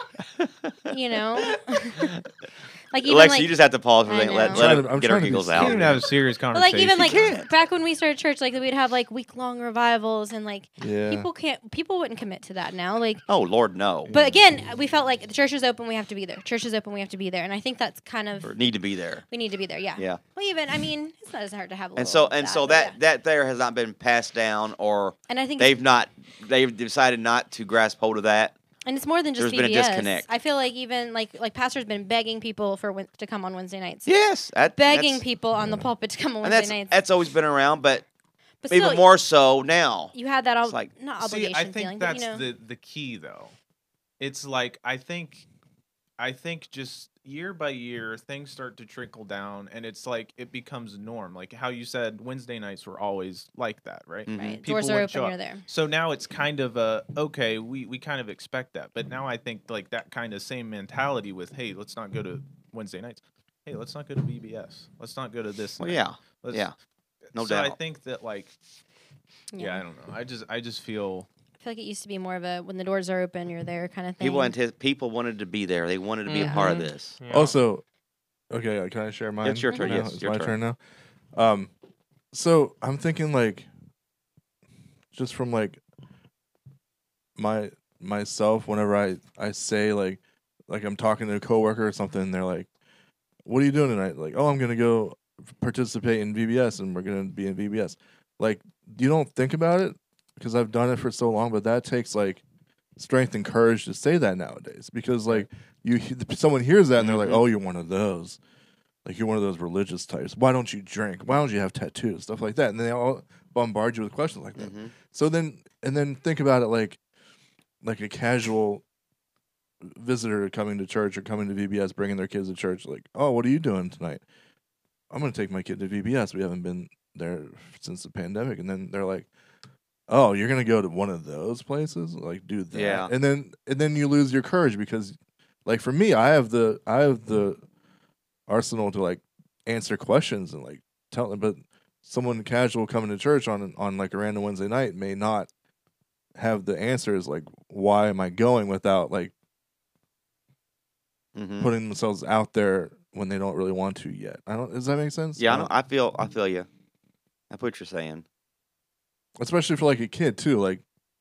like even Lex, like. you just have to pause for a I minute. know. Let I'm trying her to- I'm get her trying to be giggles Can't out. even have a serious But conversation. like even like back when we started church, like we'd have like week long revivals and like Yeah. people wouldn't commit to that now. Like, Oh Lord, no. but again, we felt like the church is open, we have to be there. Church is open, we have to be there. And I think that's kind of Or need to be there. we need to be there. Yeah. Yeah. Well, even I mean, it's not as hard to have a And little so of that but yeah. that there has not been passed down, or And I think they've decided not to grasp hold of that. and it's more than just there's been a VBS. disconnect. I feel like even like pastor's been begging people to come on Wednesday nights. Yes, Begging that's, people on the pulpit to come on and Wednesday nights. that's always been around, but But even still, more so now. you had that It's like- not See, obligation I think feeling, that's but you know. the key though. It's like I think just year by year things start to trickle down, and it's like it becomes norm. Like how you said Wednesday nights were always like that, right? Mhm. Right. People Doors are wouldn't open, show you're up. there. So now it's kind of okay, we kind of expect that. But now I think like that kind of same mentality with, hey, let's not go to Wednesday nights. Hey, let's not go to VBS. Let's not go to this. Well, night. yeah, Let's- yeah, no so I doubt. think that like yeah, I don't know. I just feel I feel like it used to be more of a when the doors are open, you're there kind of thing. People wanted to be there. They wanted to be a part of this. Yeah. Also, okay, can I share mine? It's your turn. now? Yes, It's it's your my turn. turn now. So I'm thinking like, just from like myself, whenever I say like I'm talking to a coworker or something, and they're like, "What are you doing tonight?" Like, "Oh, I'm gonna go participate in VBS, and we're gonna be in VBS." Like, you don't think about it because I've done it for so long, but that takes like strength and courage to say that nowadays because like someone hears that and they're like, Mhm. "Oh, you're one of those." Like you're one of those religious types. Why don't you drink? Why don't you have tattoos? Stuff like that. And then they all bombard you with questions like that. Mhm. So then think about it like a casual visitor coming to church or coming to VBS, bringing their kids to church. Like, "Oh, what are you doing tonight?" "I'm going to take my kid to VBS. We haven't been there since the pandemic." And then they're like, "Oh, you're going to go to one of those places? Like, do that?" Yeah. And then you lose your courage because, like, for me, I have the arsenal to like answer questions and like tell them, but someone casual coming to church on like a random Wednesday night may not have the answers. Like, why am I going without like Mhm. putting themselves out there when they don't really want to yet. I don't. Does that make sense? Yeah, I know. I feel you. I what you're saying. Especially for like a kid too, like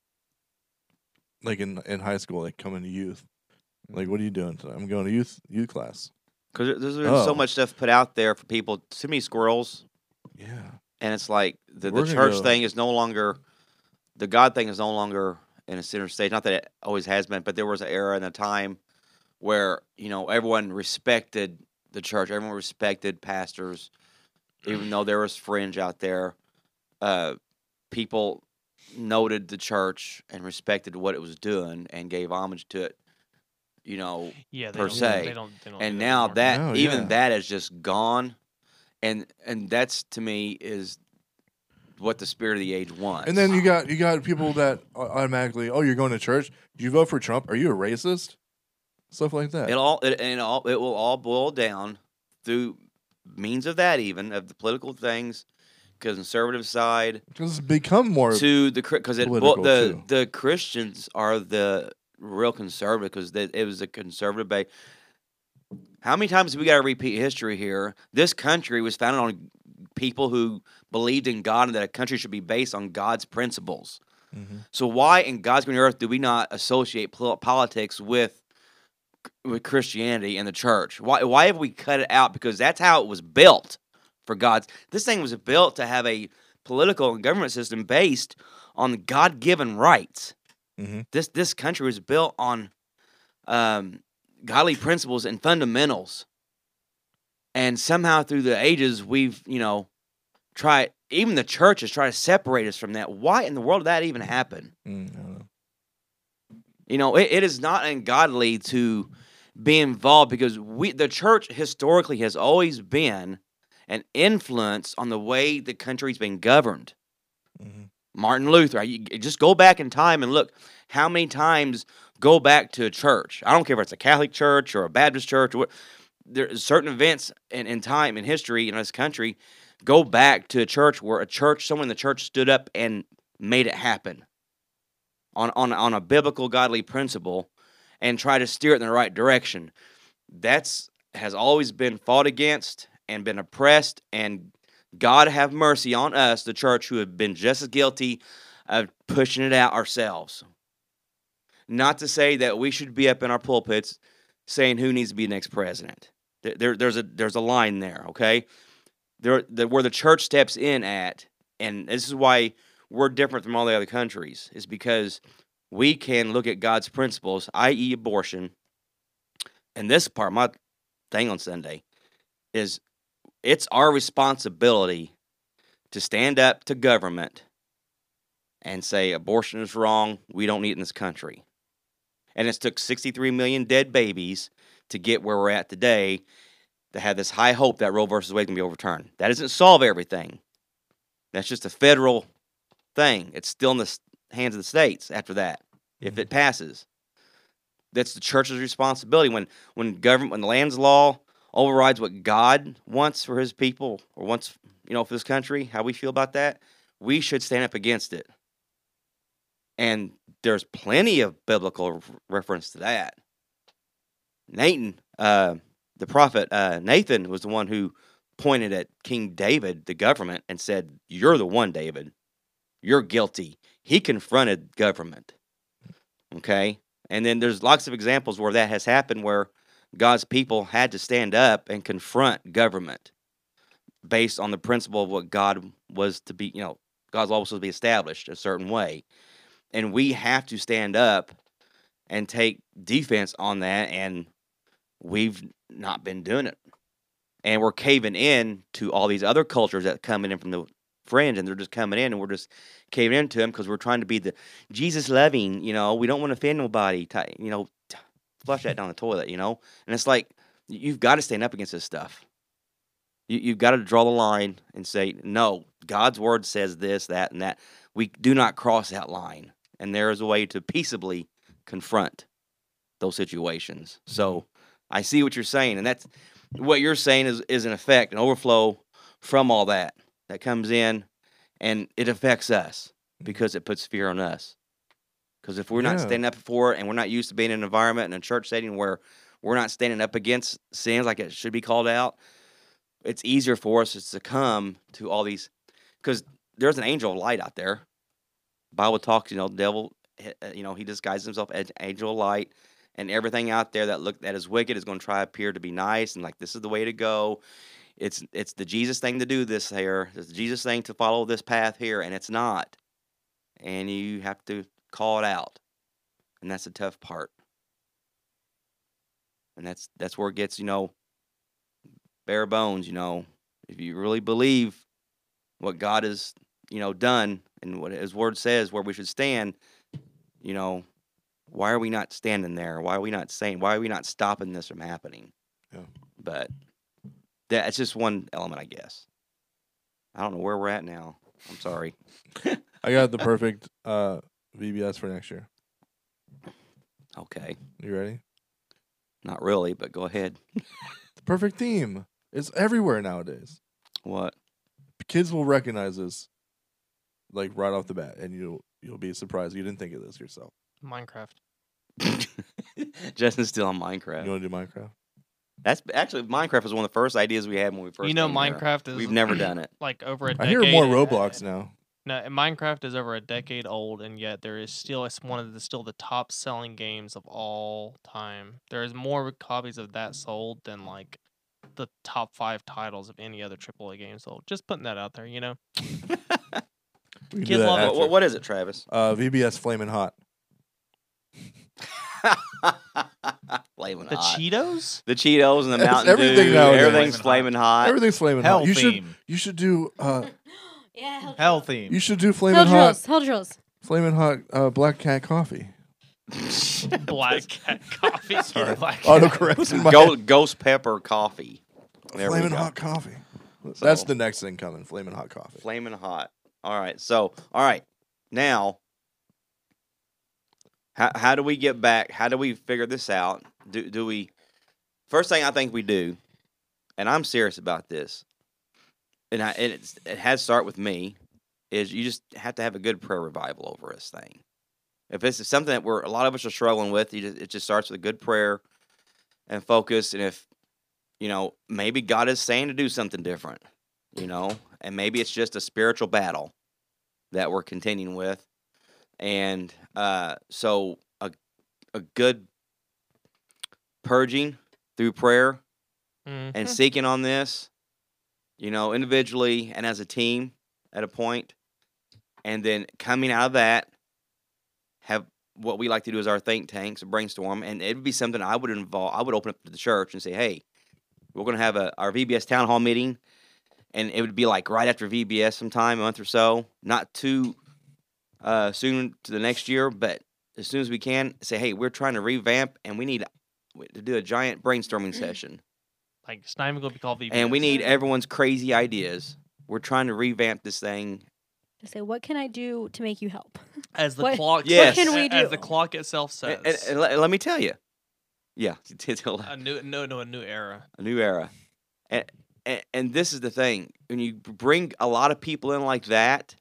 in high school, like coming to youth. Like, what are you doing today? I'm going to youth class. Because there's been so much stuff put out there for people. Too many squirrels. Yeah. And it's like the We're gonna church go- thing is no longer, the God thing is no longer in a center stage. Not that it always has been, but there was an era and a time where, everyone respected the church. Everyone respected pastors, even though there was fringe out there. People noted the church and respected what it was doing and gave homage to it, Yeah, per se. They don't and do that now anymore. that No, even yeah. that is just gone, and that's to me is what the spirit of the age wants. And then you got people that automatically, oh, you're going to church? Did you vote for Trump? Are you a racist? Stuff like that. it will all boil down through means of that, even of the political things, conservative side Because it's become more. to the because political, too. the Christians are the real conservative because it was a conservative base. How many times have we got to repeat history here? This country was founded on people who believed in God and that a country should be based on God's principles. Mhm. So why in God's green earth do we not associate politics with Christianity and the church? Why have we cut it out? Because that's how it was built for God's. This thing was built to have a political and government system based on God-given rights. Mhm. This country was built on godly principles and fundamentals. And somehow through the ages, we've, tried, even the church has tried to separate us from that. Why in the world did that even happen? I don't know. It is not ungodly to be involved because the church historically has always been an influence on the way the country's been governed. Mhm. Martin Luther, you just go back in time and look how many times go back to a church. I don't care if it's a Catholic church or a Baptist church or what. There's certain events in time in history in this country go back to a church where someone in the church stood up and made it happen on a biblical godly principle and try to steer it in the right direction. Has always been fought against and been oppressed, and God have mercy on us, the church, who have been just as guilty of pushing it out ourselves. Not to say that we should be up in our pulpits saying who needs to be next president. There's a line there, okay? Where the church steps in at, and this is why we're different from all the other countries, is because we can look at God's principles, i.e. abortion. And this part, my thing on Sunday, is it's our responsibility to stand up to government and say abortion is wrong, we don't need it in this country. And it's took 63 million dead babies to get where we're at today, to have this high hope that Roe versus Wade can be overturned. That doesn't solve everything. That's just a federal thing. It's still in the hands of the states after that, if it passes. That's the church's responsibility. When the land's law overrides what God wants for his people, or wants, for this country, how we feel about that, we should stand up against it. And there's plenty of biblical reference to that. The prophet Nathan was the one who pointed at King David, the government, and said, "You're the one, David. You're guilty." He confronted government. Okay? And then there's lots of examples where that has happened, where God's people had to stand up and confront government based on the principle of what God was to be, God's law was supposed to be established a certain way. And we have to stand up and take defense on that, and we've not been doing it. And we're caving in to all these other cultures that are coming in from the fringe, and they're just coming in, and we're just caving into them because we're trying to be the Jesus-loving, we don't want to offend nobody, flush that down the toilet, And it's like, you've got to stand up against this stuff. You've got to draw the line and say, no, God's word says this, that, and that. We do not cross that line. And there is a way to peaceably confront those situations. So I see what you're saying, and that's what you're saying is in effect an overflow from all that comes in, and it affects us because it puts fear on us. Because if we're not standing up for it, and we're not used to being in an environment in a church setting where we're not standing up against sins like it should be called out, it's easier for us to succumb to all these, because there's an angel of light out there. Bible talks, the devil, he disguises himself as angel of light, and everything out there that is wicked is going to try to appear to be nice and like this is the way to go. It's the Jesus thing to do this here. It's the Jesus thing to follow this path here, and it's not. And you have to call it out, and that's the tough part. And that's where it gets, bare bones. If you really believe what God has, done and what His Word says, where we should stand, why are we not standing there? Why are we not stopping this from happening? Yeah. But that's just one element, I guess. I don't know where we're at now. I'm sorry. I got the perfect VBS for next year. Okay. You ready? Not really, but go ahead. The perfect theme. It's everywhere nowadays. What? Kids will recognize this, like right off the bat, and you'll be surprised you didn't think of this yourself. Minecraft. Justin's still on Minecraft. You want to do Minecraft? That's actually Minecraft was one of the first ideas we had when we first. came here. Minecraft is We've never done it. like over a I decade. hear more Roblox now. No, Minecraft is over a decade old, and yet it's one of the top selling games of all time. There is more copies of that sold than like the top 5 titles of any other AAA game sold. Just putting that out there, We can Kids do that love it. after. What is it, Travis? VBS Flamin' Hot. Flaming The hot. Cheetos? The Cheetos and the It's Mountain everything Dew. nowadays. Everything's flaming hot. Everything's Flamin' Hell Hot. You theme. should do Yeah. Hell theme. you should do Flamin' Hot Hell drills. Flamin' Hot Black Cat Coffee. Black Cat Coffee. Sorry. Black Autocorrect in my Ghost pepper coffee. There we Flamin' go. Hot Coffee. So- That's the next thing coming. Flamin' Hot Coffee. Flaming hot. All right. So, all right. Now, how do we get back? How do we figure this out? Do we? First thing I think we do, and I'm serious about this, and it has to start with me, is you just have to have a good prayer revival over this thing. If it's something that a lot of us are struggling with, it just starts with a good prayer and focus. And if, maybe God is saying to do something different, and maybe it's just a spiritual battle that we're continuing with. And so a good purging through prayer and seeking on this, individually and as a team at a point, and then coming out of that, have what we like to do as our think tanks, a brainstorm, and it would be something I would open up to the church and say, hey, we're going to have our VBS town hall meeting, and it would be like right after VBS sometime, a month or so, not too soon to the next year, but as soon as we can, say, hey, we're trying to revamp, and we need to do a giant brainstorming session. Like, it's not even going to be called VBS. And we need everyone's crazy ideas. We're trying to revamp this thing. To say, what can I do to make you help? As the What- clock Yes. what can we As do? the clock itself says. And let me tell you. Yeah. a new era. A new era. And this is the thing. When you bring a lot of people in like that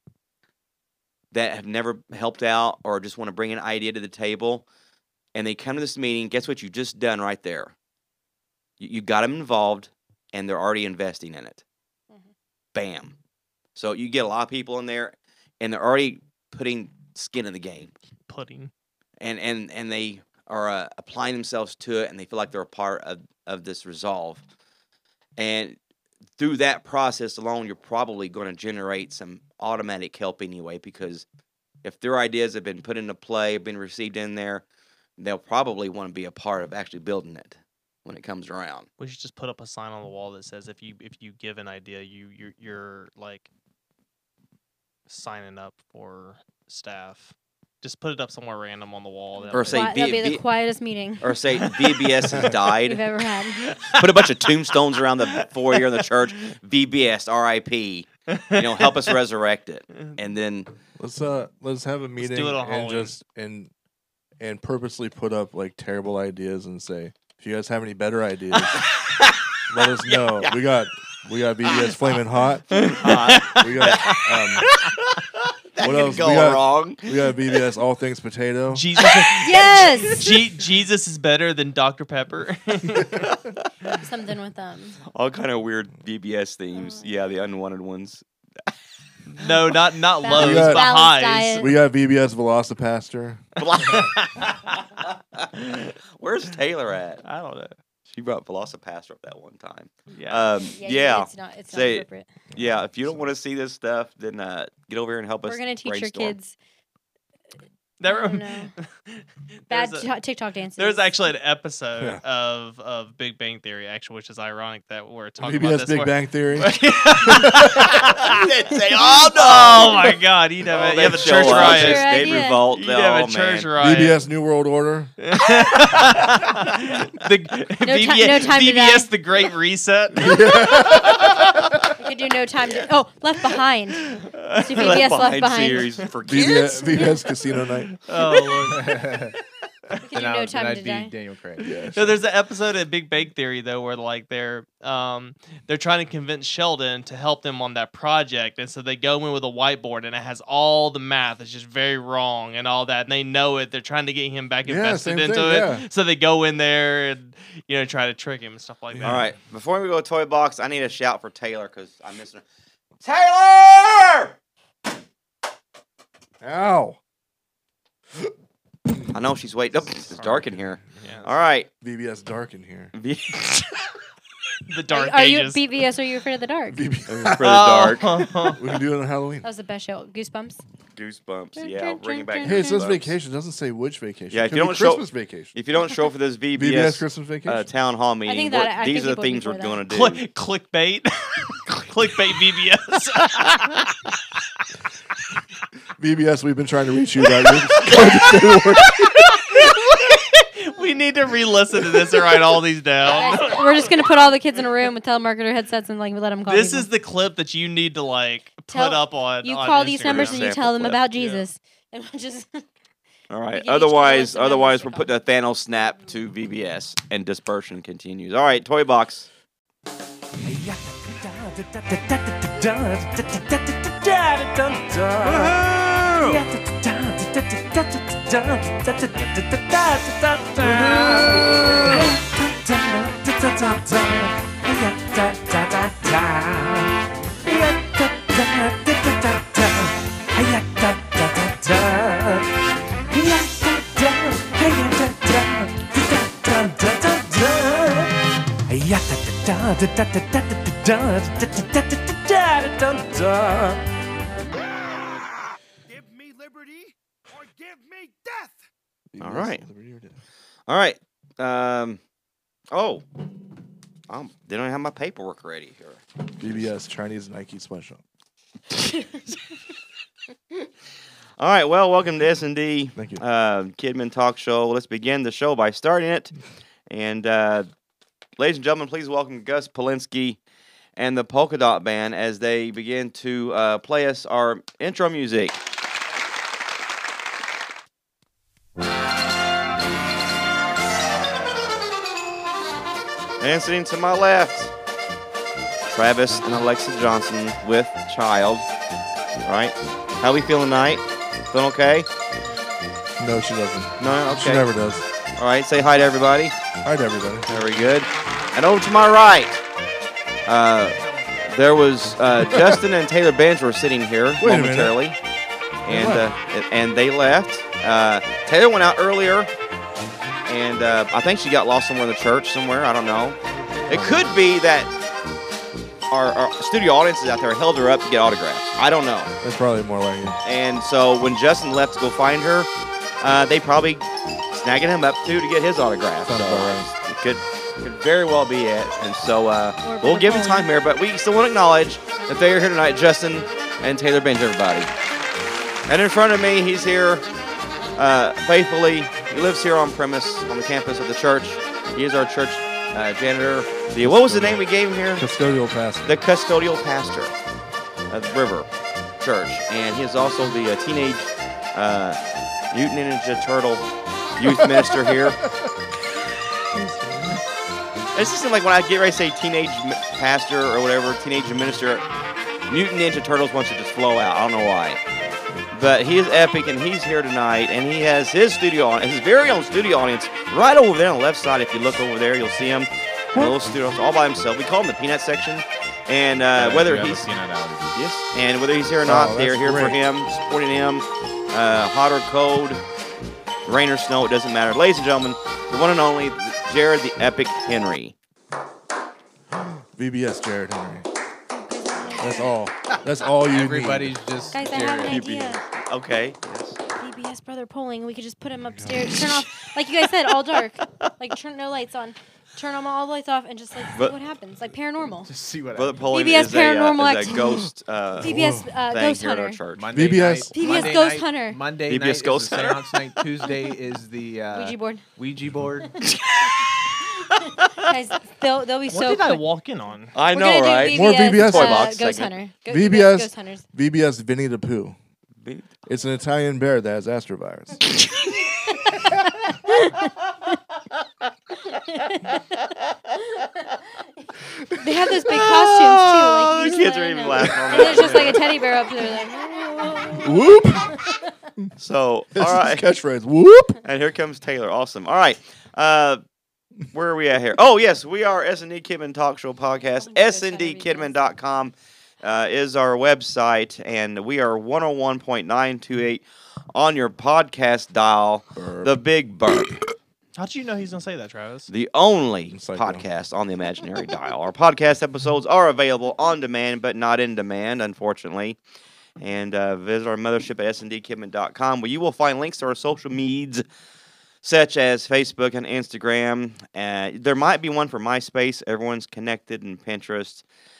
have never helped out or just want to bring an idea to the table, and they come to this meeting, guess what you just done right there? You got them involved, and they're already investing in it. Mhm. Bam. So you get a lot of people in there, and they're already putting skin in the game. Pudding. And they are applying themselves to it, and they feel like they're a part of this resolve. And through that process alone, you're probably going to generate some automatic help anyway, because if their ideas have been put into play, been received in there, they'll probably want to be a part of actually building it when it comes around. We should just put up a sign on the wall that says if you give an idea, you're like signing up for staff. Just put it up somewhere random on the wall. That Or way- say That'd be V- the quietest meeting Or say VBS has we've died. ever had. Put a bunch of tombstones around the foyer in the church. VBS, RIP. Help us resurrect it. And then Let's have a meeting do it on and Halloween. just and purposely put up like terrible ideas and say, if you guys have any better ideas, let us know. We got VBS Flamin' Hot. We got That What could else? go We got- wrong. We got VBS All Things Potato. Jesus, Yes. Jesus is better than Dr. Pepper. Something with All kind of weird VBS themes. Yeah, the unwanted ones. No, not Balanced- lows, got- but highs. balanced diet. We got VBS Velocipaster. Where's Taylor at? I don't know. She brought Velocipaster up that one time. Yeah. Yeah. It's not Say- appropriate. Yeah, if you don't want to see this stuff, then get over here and help us. We're gonna teach your brainstorm. kids There, I don't know. bad there's a- TikTok dances. There's actually an episode Yeah. of Big Bang Theory, actually, which is ironic that we're talking about VBS this. Big where- Bang Theory. You didn't say, oh no! Oh my God! You'd have, Oh, you have a they'd church show up, riot. Sure They'd idea. revolt. You'd have Oh, a church man. riot. VBS New World Order. The No time to die. VBS, the Great Reset. You could do no time to. Oh, Left Behind. Let's do VBS Left Behind. series for kids. VBS Casino Night. Oh Lord. We could do Then No I'd Time to be Die. Daniel Craig. Yeah. So there's an episode of Big Bang Theory though where like they're trying to convince Sheldon to help them on that project, and so they go in with a whiteboard and it has all the math. It's just very wrong and all that, and they know it. They're trying to get him back Yeah, invested same into thing, it, yeah. so they go in there and try to trick him and stuff like that. All right, before we go to Toy Box, I need a shout for Taylor because I'm missing her. Taylor! Ow. I know she's waiting. Oh, it's dark in here. Yeah. All right. VBS Dark in here. The Dark Are you Ages. BVS? Are you afraid of the dark? For VBS. the dark. We can do it on Halloween. That was the best show. Goosebumps. Goosebumps. Yeah, bringing back. Hey, it says Goosebumps. vacation. It doesn't say which vacation. Yeah, It if could you be don't show- Christmas vacation. If you don't show for this VBS VBS Christmas vacation. town hall meeting, that- I these think are the people would be things we're for that. going to do. Clickbait. Clickbait VBS. VBS, we've been trying to reach you about your We need to re-listen to this and write all these down. We're just gonna put all the kids in a room with telemarketer headsets and like let them call. This people. is the clip that you need to like Tell- put up on. You on call these Instagram. numbers and you Sample tell them clip. about Yeah. Jesus. And we'll just All right. give each other a list Otherwise, of we're numbers to putting a Thanos snap to VBS, and dispersion continues. All right, Toy Box. Give me liberty or give me death. All right. All right. They don't have my paperwork ready here. VBS Chinese Nike sweatshop. All right. Well, welcome to S&D Thank you. Kidman Talk Show. Let's begin the show by starting it. And ladies and gentlemen, please welcome Gus Polinsky and the Polka Dot Band as they begin to play us our intro music. And sitting to my left, Travis and Alexa Johnson with Child. All right. How we feeling tonight? Feeling okay? No, she doesn't. No? Okay. She never does. All right. Say hi to everybody. Hi to everybody. Very good. And over to my right, there was Justin and Taylor Benz were sitting here Wait a minute. momentarily. And they left. Taylor went out earlier. And I think she got lost somewhere in the church somewhere. I don't know. It could be that our studio audiences out there held her up to get autographs. I don't know. That's probably more like it. And so when Justin left to go find her, they probably snagging him up too to get his autograph. Sounds So about right. it could very well be it. And so we'll we're give him calling. time here, but we still want to acknowledge that they are here tonight, Justin and Taylor Benz, everybody. And in front of me, he's here faithfully. He lives here on premise on the campus of the church. He is our church janitor. What was the name we gave him here? Custodial pastor. The custodial pastor of River Church, and he is also the teenage Mutant Ninja Turtle youth minister here. It just seems like when I get ready to say teenage pastor or whatever, teenage minister, Mutant Ninja Turtles wants to just flow out. I don't know why. But he is epic, and he's here tonight, and he has his his very own studio audience right over there on the left side. If you look over there, you'll see him. A little studio all by himself. We call him the Peanut Section. And whether he's and whether he's here or not, they're here for him, supporting him, hot or cold, rain or snow, it doesn't matter. Ladies and gentlemen, the one and only Jared the Epic Henry. VBS Jared Henry. That's all. That's all you Everybody's need. just Guys, I have an idea. Okay. Yes. VBS Brother Polling. We could just put him upstairs. Turn off, like you guys said, all dark. Like turn no lights on. Turn them all the lights off and just like see what happens. Like paranormal. just see what Brother happens. Polling VBS is Paranormal a Activity. ghost VBS thing Ghost here at our Hunter. church. Monday VBS. night- VBS Monday Ghost night- Hunter. Monday VBS night is Ghost the Hunter. seance night. Tuesday is the Ouija board. Ouija board. Guys, they'll be What so did I quick. walk in on? I We're know, gonna do right? More VBS Toy box Ghost segment. Hunter. VBS Ghost Hunters. VBS Vinny the Pooh. It's an Italian bear that has astrovirus. They have those big costumes too. Like The you kids just are let even them. laughing on And there's that. just like a teddy bear up there, like. Whoop! So, That's all right. his catchphrase. Whoop! And here comes Taylor. Awesome. All right. Where are we at here? Oh, yes. We are S&D Kidman Talk Show Podcast. SNDKidman.com is our website. And we are 101.928 on your podcast dial. Burp. The Big Burp. How did you know he's gonna say that, Travis? The only Psycho. podcast on the imaginary dial. Our podcast episodes are available on demand, but not in demand, unfortunately. And visit our mothership at sndkidman.com, where you will find links to our social medias, such as Facebook and Instagram. There might be one for MySpace. Everyone's connected, and Pinterest.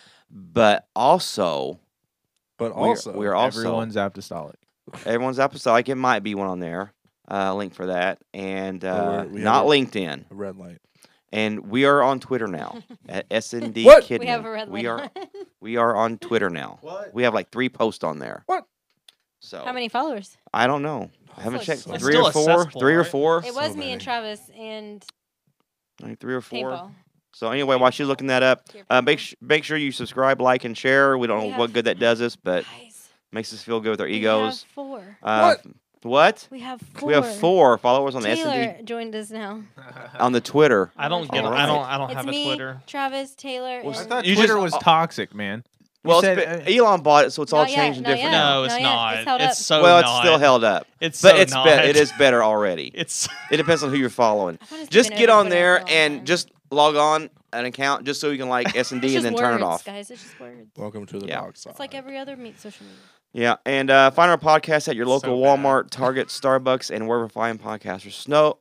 But also, But also, we're also Everyone's apostolic. everyone's apostolic. It might be one on there. Link for that, and we have not a- LinkedIn. a red light. And we are on Twitter now at SND What? Kidman. We have a red We light. are on Twitter now. What? We have like 3 posts on there. What? So How many followers? I don't know. I haven't It's checked. still 3 or 4. accessible, 3 or right? 4. It was So me and many. Travis and I think 3 or 4. Paintball. So anyway, while she's looking that up, make sure you subscribe, like, and share. We don't We know what have- good that does us, but Guys, makes us feel good with our we egos. have 4. What? We have 4. We have 4 followers on the Taylor SND joined us now. on the Twitter. I don't get. All I don't. right. I don't It's have me, a Twitter. Travis, Taylor, Well, I and thought You Twitter just- was toxic, man. You Well, said, Elon bought it, so it's all Not yet, changed and not different yet. now. No, it's Not yet. not. It's held up. so Well, it's not. still held up. It's But so it's not. it is better already. It's It depends on who you're following. I thought it's Just been get over on Twitter there for a long and time. just log on an account just so you can like S and It's D and just then turn it words, off. Guys, it's just words. Welcome to the Yeah. dark side. It's like every other social media. Yeah, and find our podcast at your local So bad. Walmart, Target, Starbucks, and wherever fine podcasts are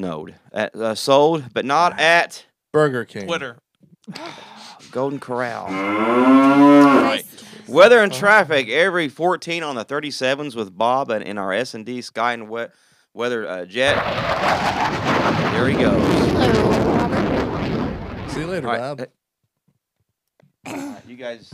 sold, but not at Burger King. Twitter. Golden Corral. Guys, Weather and traffic every 14 on the 37s with Bob and in our S&D Sky and Weather jet. There he goes. Hello, Robert. See you later, All Bob. right, you guys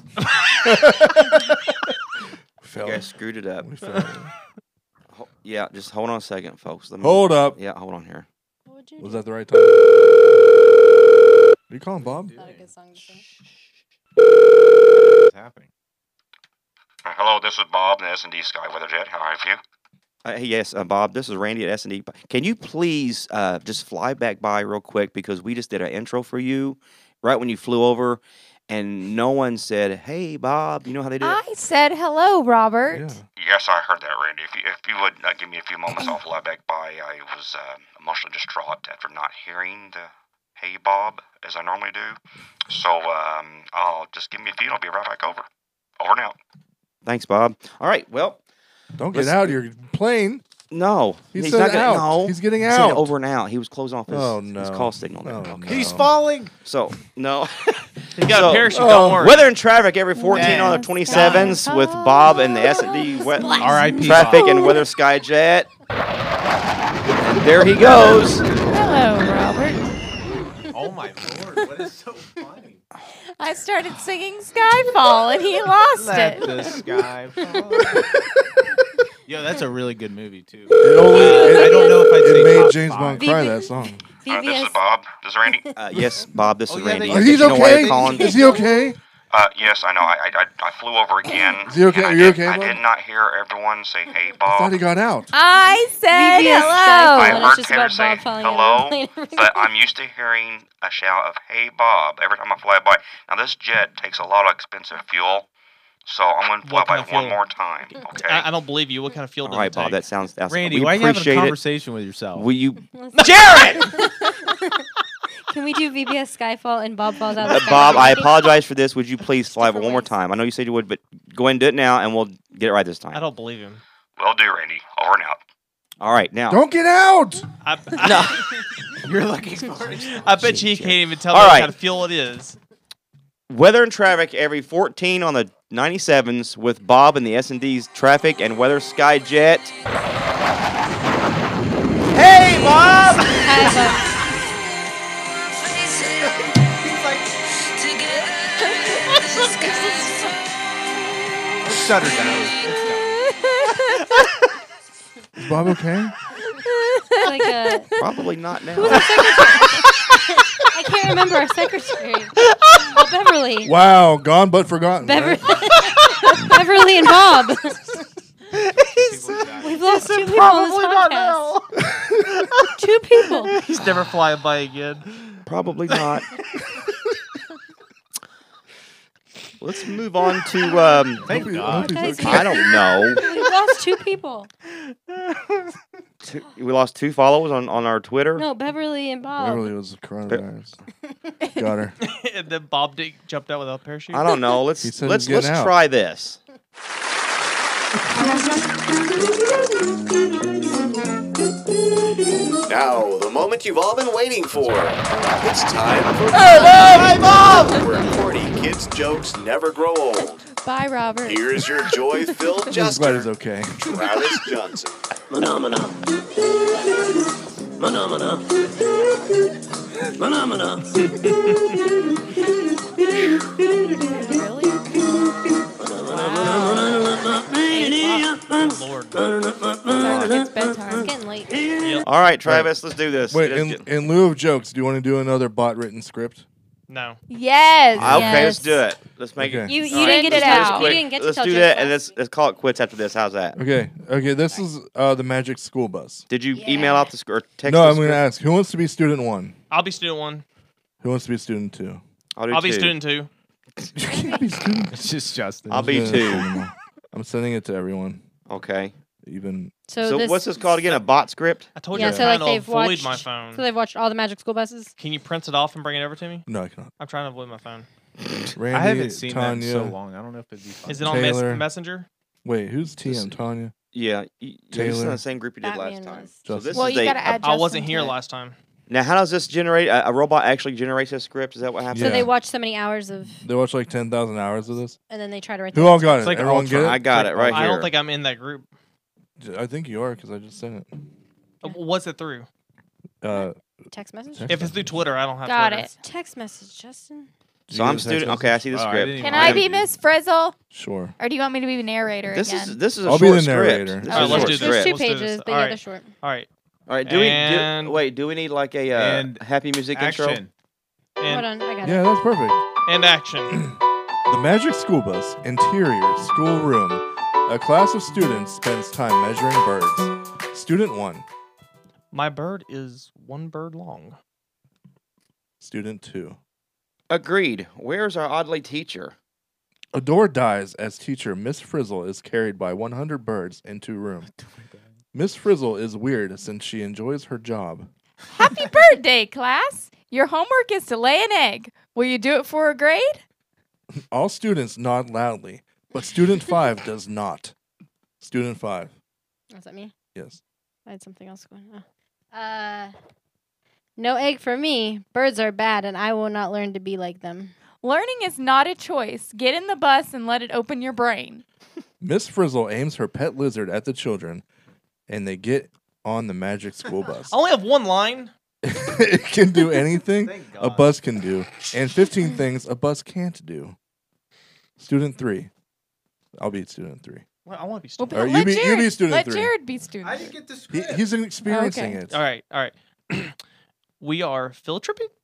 screwed it up. We failed. Yeah, just hold on a second, folks. Let me, Hold up. Yeah, hold on here. what would you Was do? that the right time? Are you calling Bob? Not a good song to sing. what's happening? Hello, this is Bob in the S&D Sky Weather Jet. How are you? Hey, yes, Bob. This is Randy at S&D. Can you please just fly back by real quick because we just did an intro for you right when you flew over, and no one said, "Hey, Bob." You know how they do it? I said hello, Robert. Yeah. Yes, I heard that, Randy. If you would give me a few moments, I'll fly back by. I was emotionally distraught after not hearing the "Hey, Bob" as I normally do. So I'll just give me a few. And I'll be right back over. Over and out. Thanks, Bob. All right. Well, Don't get Let's- out of your plane. no, He he's said not gonna. out. No, He's getting He said out. over and out. He was closing off his, Oh, his no. call signal. There. Oh, Okay. no. He's falling. So no. He's got So, a parachute. oh. Don't worry. Weather and traffic every 14 on the Yes. 27s with Bob and the S&D R.I.P. Traffic Bob. and Weather Skyjet. And there he goes. Hello, Robert. Oh my lord! What is so funny? I started singing Skyfall and he lost Let it. the sky fall. Yo, that's a really good movie too. It only, I don't know if I'd it say made top James five. Bond cry VB that song. This is VBS. Bob. This is Randy. Yes, Bob, this Oh, is yeah, Randy. they- He's You know why okay. you're calling? Is he okay? Yes, I know. I flew over again. Is he okay? and Are you okay, I bud? did not hear everyone say, "Hey, I Bob." thought he got out. I said VBS hello. I Skyfall, heard it's just Taylor about say Bob falling hello, out of the plane. but I'm used to hearing a shout of "Hey, Bob" every time I fly by. Now this jet takes a lot of expensive fuel, so I'm going to fly What by kind of one fuel? more time. Okay. I don't believe you. What kind of fuel All did right, it Bob. take? That sounds. Randy, we why are you having a appreciate it. conversation with yourself? Will you, Jared! Can we do VBS Skyfall and Bob falls out of the sky? Bob? I apologize for this. Would you please fly one more time? I know you said you would, but go ahead and do it now, and we'll get it right this time. I don't believe him. Will do, Randy. Over and out. All right, now. Don't get out. You're looking for it. I bet you he can't even tell All me what right. kind of fuel it is. Weather and traffic every 14 on the 97s with Bob and the S&D's traffic and weather Skyjet. Hey, Bob! Hi, Bob. Shut her down. Is Bob okay? It's like a, Probably not now. I can't remember our secretary. Oh, Beverly. Wow, gone but forgotten. right? Beverly and Bob. We've lost two people on this podcast. Two people. He's never flying by again. Probably not. Let's move on to. Thank Hope he- God. hope he's okay. I don't know. We've lost two people. We lost 2 followers on our Twitter. No, Beverly and Bob. Beverly was coronavirus. Got her. And then Bob Dick jumped out without a parachute. I don't know. Let's He said let's he's getting out. try this. Now, the moment you've all been waiting for. It's time for Hey, Bob! Where corny kids' jokes never grow old. Bye, Robert. Here's your joy-filled I'm glad jester, he's okay. Travis Johnson. Lord. It's bedtime. It's getting late. All right, Travis, let's do this. Wait, Let's in, get- in lieu of jokes, do you want to do another bot written script? No. Yes. Okay, let's yes. do it. Let's make Okay. it. You All right, didn't get let's it do this out. You quick. didn't get to Let's tell do jokes that, and last let's call it quits after this. How's that? Okay, this is the Magic School Bus. Did you email out the or text? No, the I'm going to script? ask, who wants to be student 1? I'll be student 1. Who wants to be student 2? I'll be student 2. You can't be student. It's just Justin. I'll be Yeah, 2. I'm sending it to everyone, Okay. even. So what's this called again? A bot script? I told Yeah, you I'm so trying like to they've avoid watched. my phone. So they've watched all the Magic School Buses. Can you print it off and bring it over to me? No, I cannot. I'm trying to avoid my phone. Randy, I haven't seen Tanya. that in so long. I don't know if it'd be fun. Is it on Taylor. Messenger? Wait, who's TM? Tanya? Yeah. This is in Taylor. the same group you did last Batman time. was. So Justin. this Well, is you a- gotta add I wasn't Justin here to it. last time. Now, how does this generate? A robot actually generates a script? Is that what happens? So Yeah. they watch so many hours of, They watched like 10,000 hours of this. and then they try to write. Who the all answer. got it? It's like Everyone Ultron. get I it? got it right I here. don't think I'm in that group. I think you are because I just sent it. What's it through? Text message. Text If it's through Twitter, I don't have Got Twitter. it. Text message, Justin. So I'm student. Okay, I see the Oh, I script. didn't Can even I know be you did. Miss Frizzle? Sure. Or do you want me to be narrator This again? is a I'll be short the script. narrator. This is All right, a let's short do this. There's script. two Let's do pages, this. but yeah, All they're right. short. All right. All right. Do we And- wait? Do we need like a And happy music intro? Action. Hold And, on, I got Yeah, it. that's perfect. and action. The Magic School Bus, interior, schoolroom. A class of students spends time measuring birds. Student 1. My bird is one bird long. Student 2. Agreed. Where's our oddly teacher? A door dies as teacher Miss Frizzle is carried by 100 birds into room. Miss Frizzle is weird since she enjoys her job. Happy birthday, class! Your homework is to lay an egg. Will you do it for a grade? All students nod loudly, but student 5 does not. Student 5. Was that me? Yes. I had something else going on. No egg for me. Birds are bad, and I will not learn to be like them. Learning is not a choice. Get in the bus and let it open your brain. Miss Frizzle aims her pet lizard at the children, and they get on the Magic School Bus. I only have one line. It can do anything Thank a God. bus can do, and 15 things a bus can't do. Student 3. I'll be student 3. Well, I want to be Well, stupid. Or let you Jared, be student let 3. Jared be student. I three. didn't get the He's experiencing Okay. it. All right. We are field tripping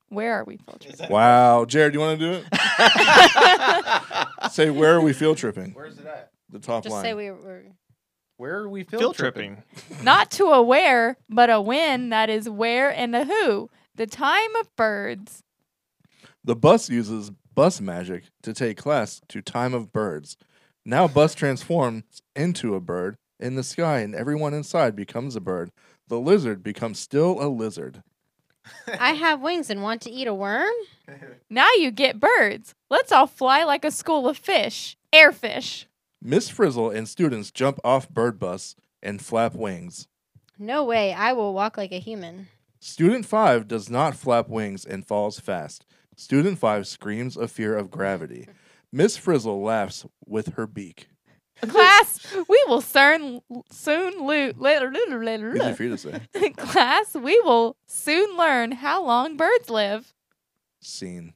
Where are we field tripping? Wow, Jared, you want to do it? Say, where are we field tripping? Where's it at? The top Just line. say we were. Where are we Field tripping. Not to a where, but a when. That is where and a who. The time of birds. The bus uses bus magic to take class to Time of Birds. Now bus transforms into a bird in the sky and everyone inside becomes a bird. The lizard becomes still a lizard. I have wings and want to eat a worm. Now you get birds. Let's all fly like a school of fish. Airfish. Miss Frizzle and students jump off bird bus and flap wings. No way. I will walk like a human. Student 5 does not flap wings and falls fast. Student 5 screams a fear of gravity. Miss Frizzle laughs with her beak. Class, we will soon Easy for you to say. Class, we will soon learn how long birds live. Scene.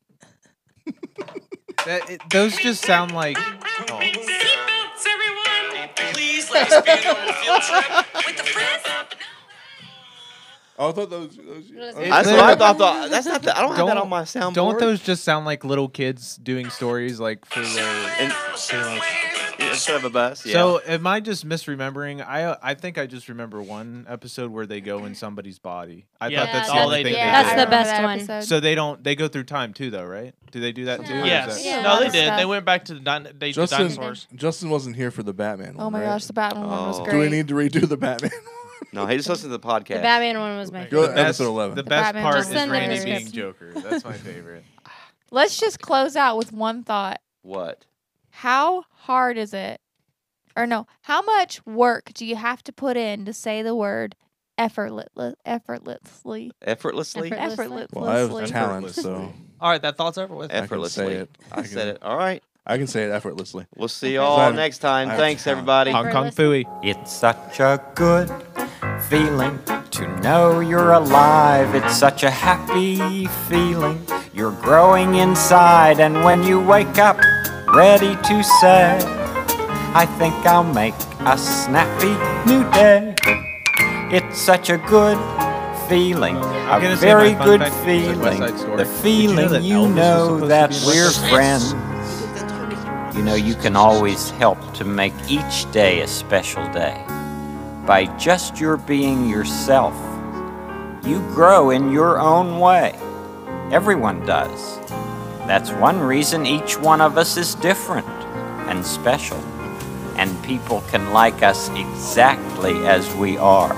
Those just sound like. Seatbelts, everyone! Please let us be on a field trip with the friends. Oh, I thought those That's what I thought. That's not. I don't have that on my soundboard. Don't those just sound like little kids doing stories like for their instead of a bus? Yeah. So am I just misremembering? I think I just remember one episode where they go in somebody's body. I Yeah, thought that's that's the all only they thing did. they That's did. the I remember best that one. episode. So they go through time too, though, right? Do they do that too? or is Yes. that- Yeah, No, they lots of did. They stuff. went back to the dinosaurs. Justin wasn't here for the Batman one, Oh my right? gosh, the Batman one was Oh. great. Do we need to redo the Batman? No, he just listened to the podcast. The Batman one was my Go favorite. to episode 11. The The best Batman part just is send the Randy script. being Joker. That's my favorite. Let's just close out with one thought. What? How hard is it? Or no, how much work do you have to put in to say the word effortlessly? Effortlessly? Effortlessly. Well, I have Effortlessly. talent, so All right, that thought's over with. I can Effortlessly. say it. I said it. All right. I can say it effortlessly. We'll see Okay. y'all I have- next time. I have Thanks, talent. everybody. Hong Kong Effortlessly. Phooey. It's such a good feeling to know you're alive. It's such a happy feeling. You're growing inside, and when you wake up, ready to say, I think I'll make a snappy new day. It's such a good feeling, I'm a gonna say very my fun good fact is feeling. West Side Story. The Did feeling you know you that know Elvis was that supposed to be in we're West Side friends. You know, you can always help to make each day a special day. By just your being yourself, you grow in your own way. Everyone does. That's one reason each one of us is different and special, and people can like us exactly as we are.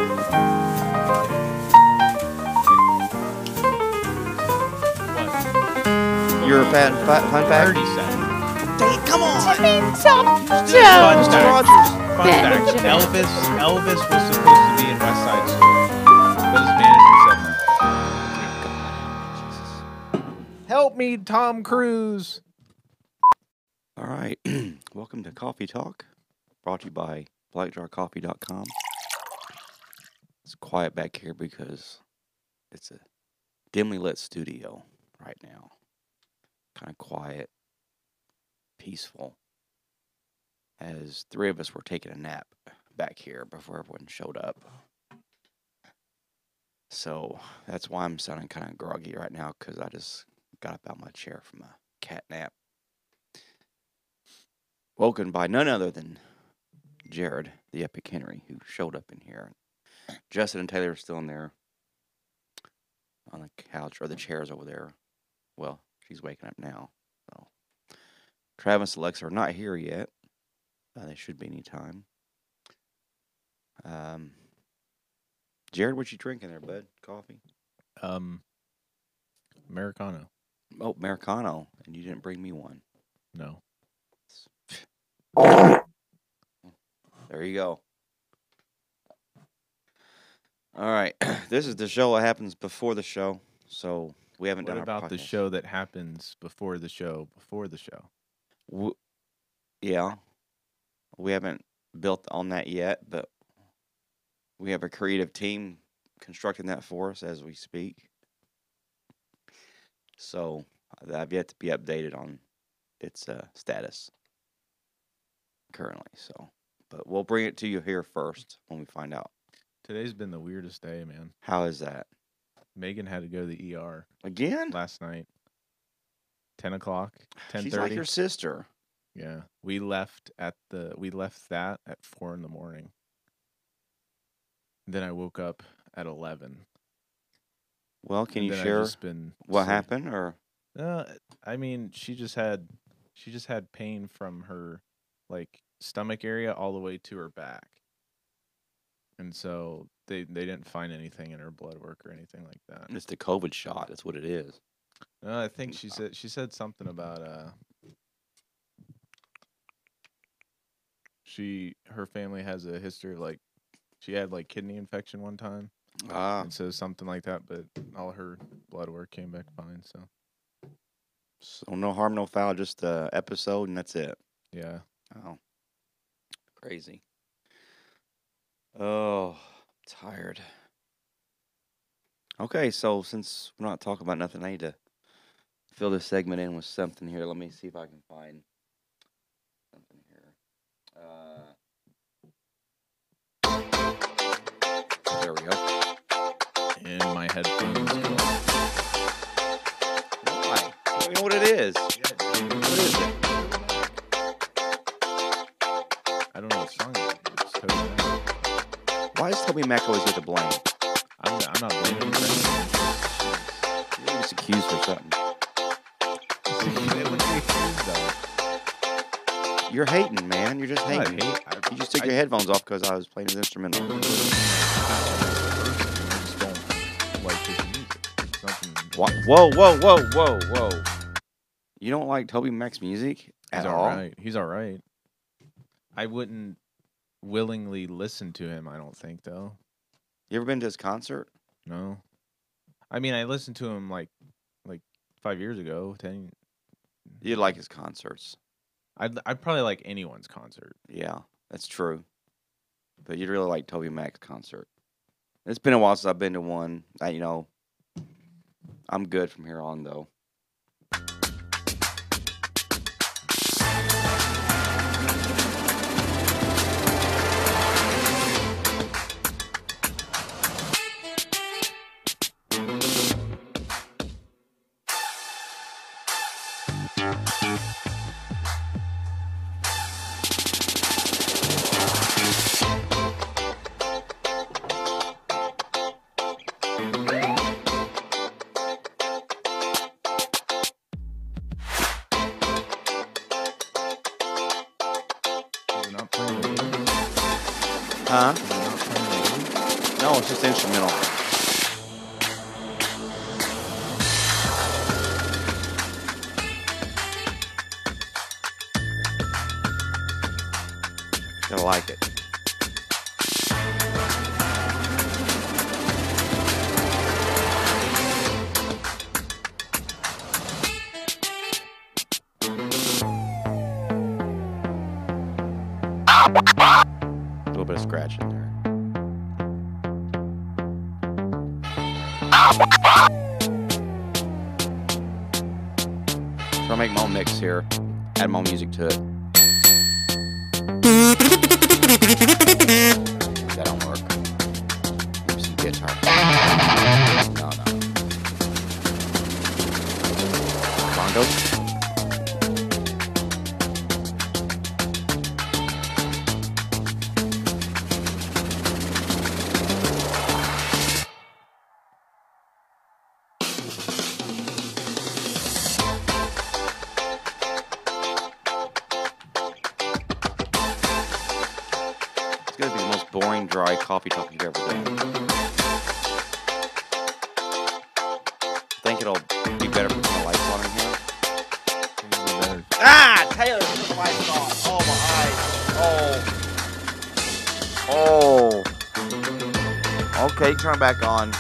Your fun fact? 30 seconds. Come on. Fun Joe. fact. Fun Ben fact. Benjamin. Elvis was supposed to be in West Side Story, but his manager said no. Help me, Tom Cruise. All right. Welcome to Coffee Talk, brought to you by blackjarcoffee.com. It's quiet back here because it's a dimly lit studio right now. Kind of quiet, peaceful. As three of us were taking a nap back here before everyone showed up. So that's why I'm sounding kind of groggy right now, because I just got up out of my chair from a cat nap. Woken by none other than Jared, the Epic Henry, who showed up in here. Justin and Taylor are still in there on the couch, or the chairs over there. Well, she's waking up now. So Travis and Alexa are not here yet. They should be any time. Jared, what you drinking there, bud? Coffee? Americano. Oh, Americano. And you didn't bring me one. No. There you go. All right. This is the show that happens before the show. So we haven't What done our about the podcast. show that happens before the show? Before the show. Yeah. We haven't built on that yet, but we have a creative team constructing that for us as we speak. So I've yet to be updated on its status currently. So, but we'll bring it to you here first when we find out. Today's been the weirdest day, man. How is that? Megan had to go to the ER Again? last night. 10 o'clock, 10:30. She's like your sister. Yeah, we left that at 4 in the morning. Then I woke up at 11. Well, can And you then I've share just been what sleep- happened, or I mean, she just had pain from her like stomach area all the way to her back, and so they didn't find anything in her blood work or anything like that. it's the COVID shot? That's what it is. No, I think she said something about her family has a history of like she had like kidney infection one time, and so something like that. But all her blood work came back fine. So no harm, no foul. Just the episode, and that's it. Yeah. Oh, crazy. Oh, tired. Okay, so since we're not talking about nothing, I need to fill this segment in with something here. Let me see if I can find something here. There we go. And my headphones go off. Why? You know what it is? What is it? I don't know what song it is. It's Toby Mac. Why does Toby Mac always get the blame? I'm not blaming him for anything. You're just accused for something. It wouldn't be accused, though. You're hating, man. You're just I'm not hating. hate- You just took your headphones off because I was playing his instrumental. I just don't like his music. It's nothing. What? Whoa. You don't like Toby Mac's music at He's all? alright. He's alright. I wouldn't willingly listen to him, I don't think, though. You ever been to his concert? No. I mean, I listened to him like 5 years ago, 10. You like his concerts. I'd probably like anyone's concert. Yeah, that's true. But you'd really like Toby Mac's concert. It's been a while since I've been to one. I'm good from here on, though. Is it not playing the lyrics? Huh? Is it not playing the lyrics? No, it's just instrumental. Gotta like it. A little bit of scratching there. So I make my own mix here, add my own music to it. That don't work. Maybe some guitar. No. Bongos? It's gonna be the most boring, dry coffee talk you've ever done. I think it'll be better putting the lights on in here. Ah! Taylor, put the lights on. Oh, my eyes. Oh. Okay, turn back on.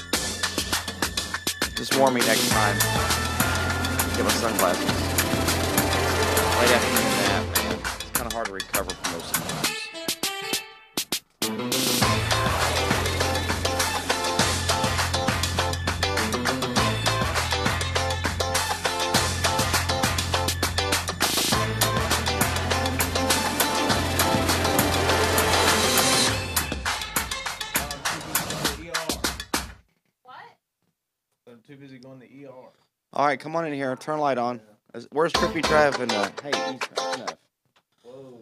Just warn me next time. Get my sunglasses. Late afternoon nap, man. It's kind of hard to recover from those sometimes. too busy going to ER. All right, come on in here. Turn light on. Where's Trippy Trav and hey, enough. Whoa.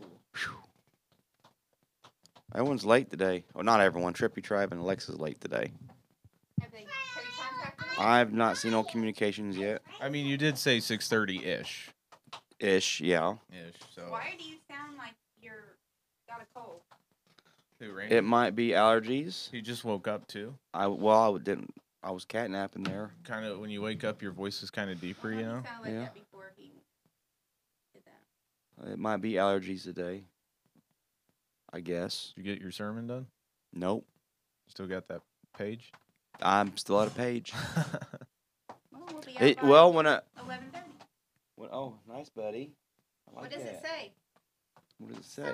Everyone's late today. Well, not everyone. Trippy Trav and Alexa's late today. Have you contacted them? I've not seen no communications yet. I mean, you did say 6:30-ish. Ish, yeah. Ish. So. Why do you sound like you're got a cold? Who, Randy? It might be allergies. He just woke up too. I didn't. I was catnapping there. Kind of when you wake up, your voice is kind of deeper, you know. Sound like Yeah. that before he did that. It might be allergies today. I guess. Did you get your sermon done? Nope. Still got that page? I'm still at a page. Well, we'll be out by Well, when I. 11:30. Oh, nice, buddy. I like What does it that. say? What does it say?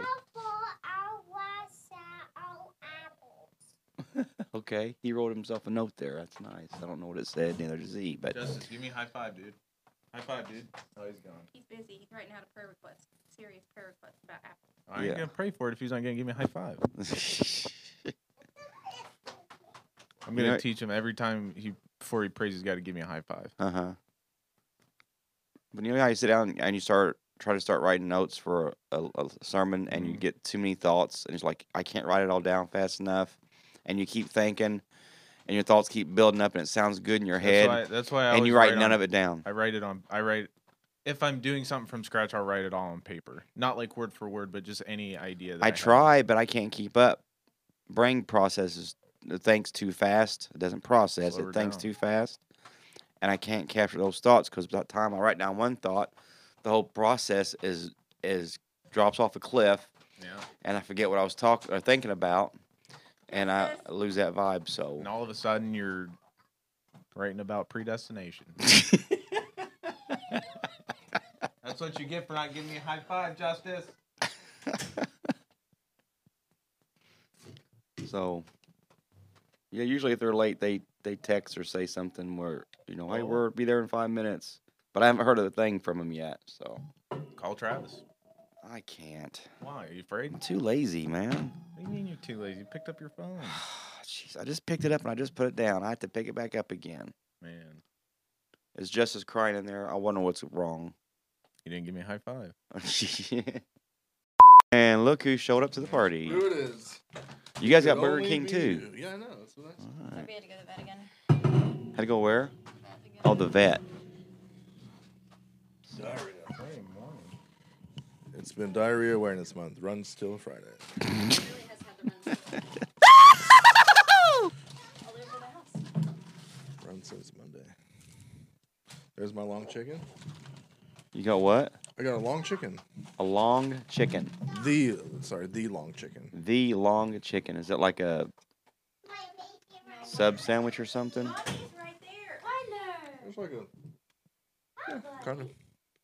Okay, he wrote himself a note there. That's nice. I don't know what it said, neither does he. But Justice, give me a high five, dude. High five, dude. Oh, he's gone. He's busy. He's writing out a prayer request. Serious prayer request about Apple. I ain't Yeah. gonna pray for it if he's not gonna give me a high five. I'm gonna teach him every time before he prays, he's got to give me a high five. But you know how you sit down and you try to start writing notes for a sermon, and you get too many thoughts, and it's like I can't write it all down fast enough, and you keep thinking, and your thoughts keep building up, and it sounds good in your head. That's why I and you always write none of it down. I write. If I'm doing something from scratch, I'll write it all on paper. Not like word for word, but just any idea that I have. try, but I can't keep up. Brain processes thinks too fast. It doesn't process. Slow her It thinks down. too fast, and I can't capture those thoughts because by the time I write down one thought, the whole process is drops off a cliff, Yeah. and I forget what I was talking or thinking about, and I lose that vibe. So And all of a sudden, you're writing about predestination. That's what you get for not giving me a high five, Justice. So, yeah, usually if they're late, they text or say something where, hey, we'll be there in 5 minutes. But I haven't heard of the thing from them yet, so. Call Travis. I can't. Why? Are you afraid? I'm too lazy, man. What do you mean you're too lazy? You picked up your phone. Jeez, I just picked it up and I just put it down. I have to pick it back up again. Man, It's Justice crying in there. I wonder what's wrong. you didn't give me a high five. And look who showed up to the party. Here it is. You guys got Could Burger only King be too. you. Yeah, I know. That's what I said. All right. We had to go to the vet again. Had to go where? Oh, the vet. Diarrhea. Hey, morning. It's been Diarrhea Awareness Month. Runs till Friday. Really has had the runs all over the house. Run since Monday. There's my long chicken. You got what? I got a long chicken. A long chicken. The long chicken. The long chicken. Is it like a sub sandwich or something? Mommy's right there. I know. It's like a kind of.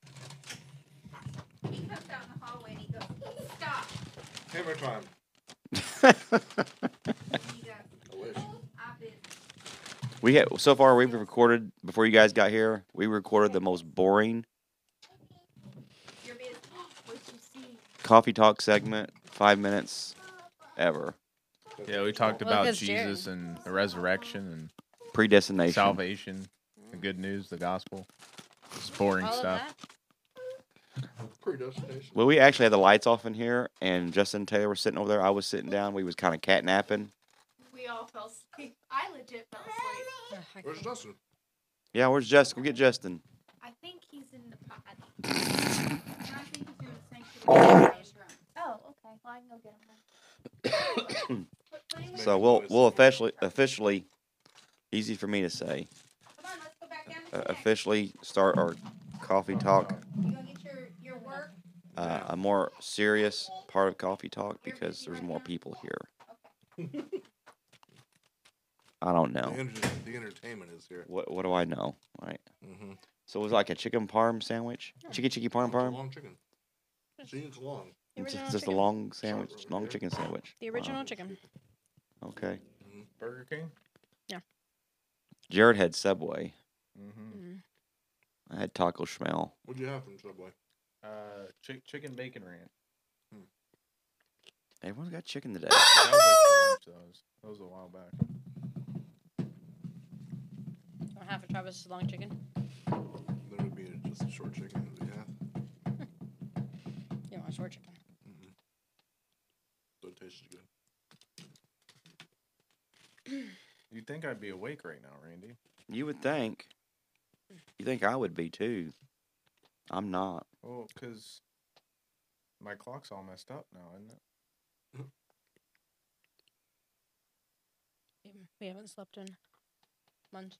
He comes out in the hallway and he goes, stop. Hammer time. And he goes, I wish. I'm busy. We had so far we've recorded before you guys got here. We recorded the most boring You're busy. What'd you see? coffee talk segment, 5 minutes ever. Yeah, we talked Well, about 'cause Jared- Jesus and the resurrection Predestination. and salvation, the good news, the gospel. It's boring All of stuff. that. Predestination. Well, we actually had the lights off in here, and Justin and Taylor were sitting over there. I was sitting down. We was kind of catnapping. We all fell asleep. I legit fell asleep. Ugh, I Where's Justin? Yeah, where's Justin? Go get Justin. I think he's in the pod. I think he's doing the sanctuary room. Oh, okay. Well, I can go get him then. Put him with So me. we'll officially, easy for me to say, Come on, let's go back down to the deck. officially start our coffee talk. You gonna get your work? A more serious part of coffee talk because there's more people here. I don't know. The entertainment is here. What do I know? Right. Mm-hmm. So it was like a chicken parm sandwich. Chicky parm parm. Long chicken. See, it's long. The It's original just a chicken. long sandwich, long chicken sandwich. The original Wow. chicken. Okay. Burger King? Jared had Subway. Mm-hmm. Mm. I had Taco Schmel. What'd you have from Subway? Chicken bacon ranch. Everyone's got chicken today. That was like for lunch, though. That was a while back. Don't have to try Travis long chicken. There would be just a short chicken. Yeah. You want a short chicken? So it tastes good. You'd think I'd be awake right now, Randy. You would think. You think I would be too. I'm not. Well, because my clock's all messed up now, isn't it? We haven't slept in months.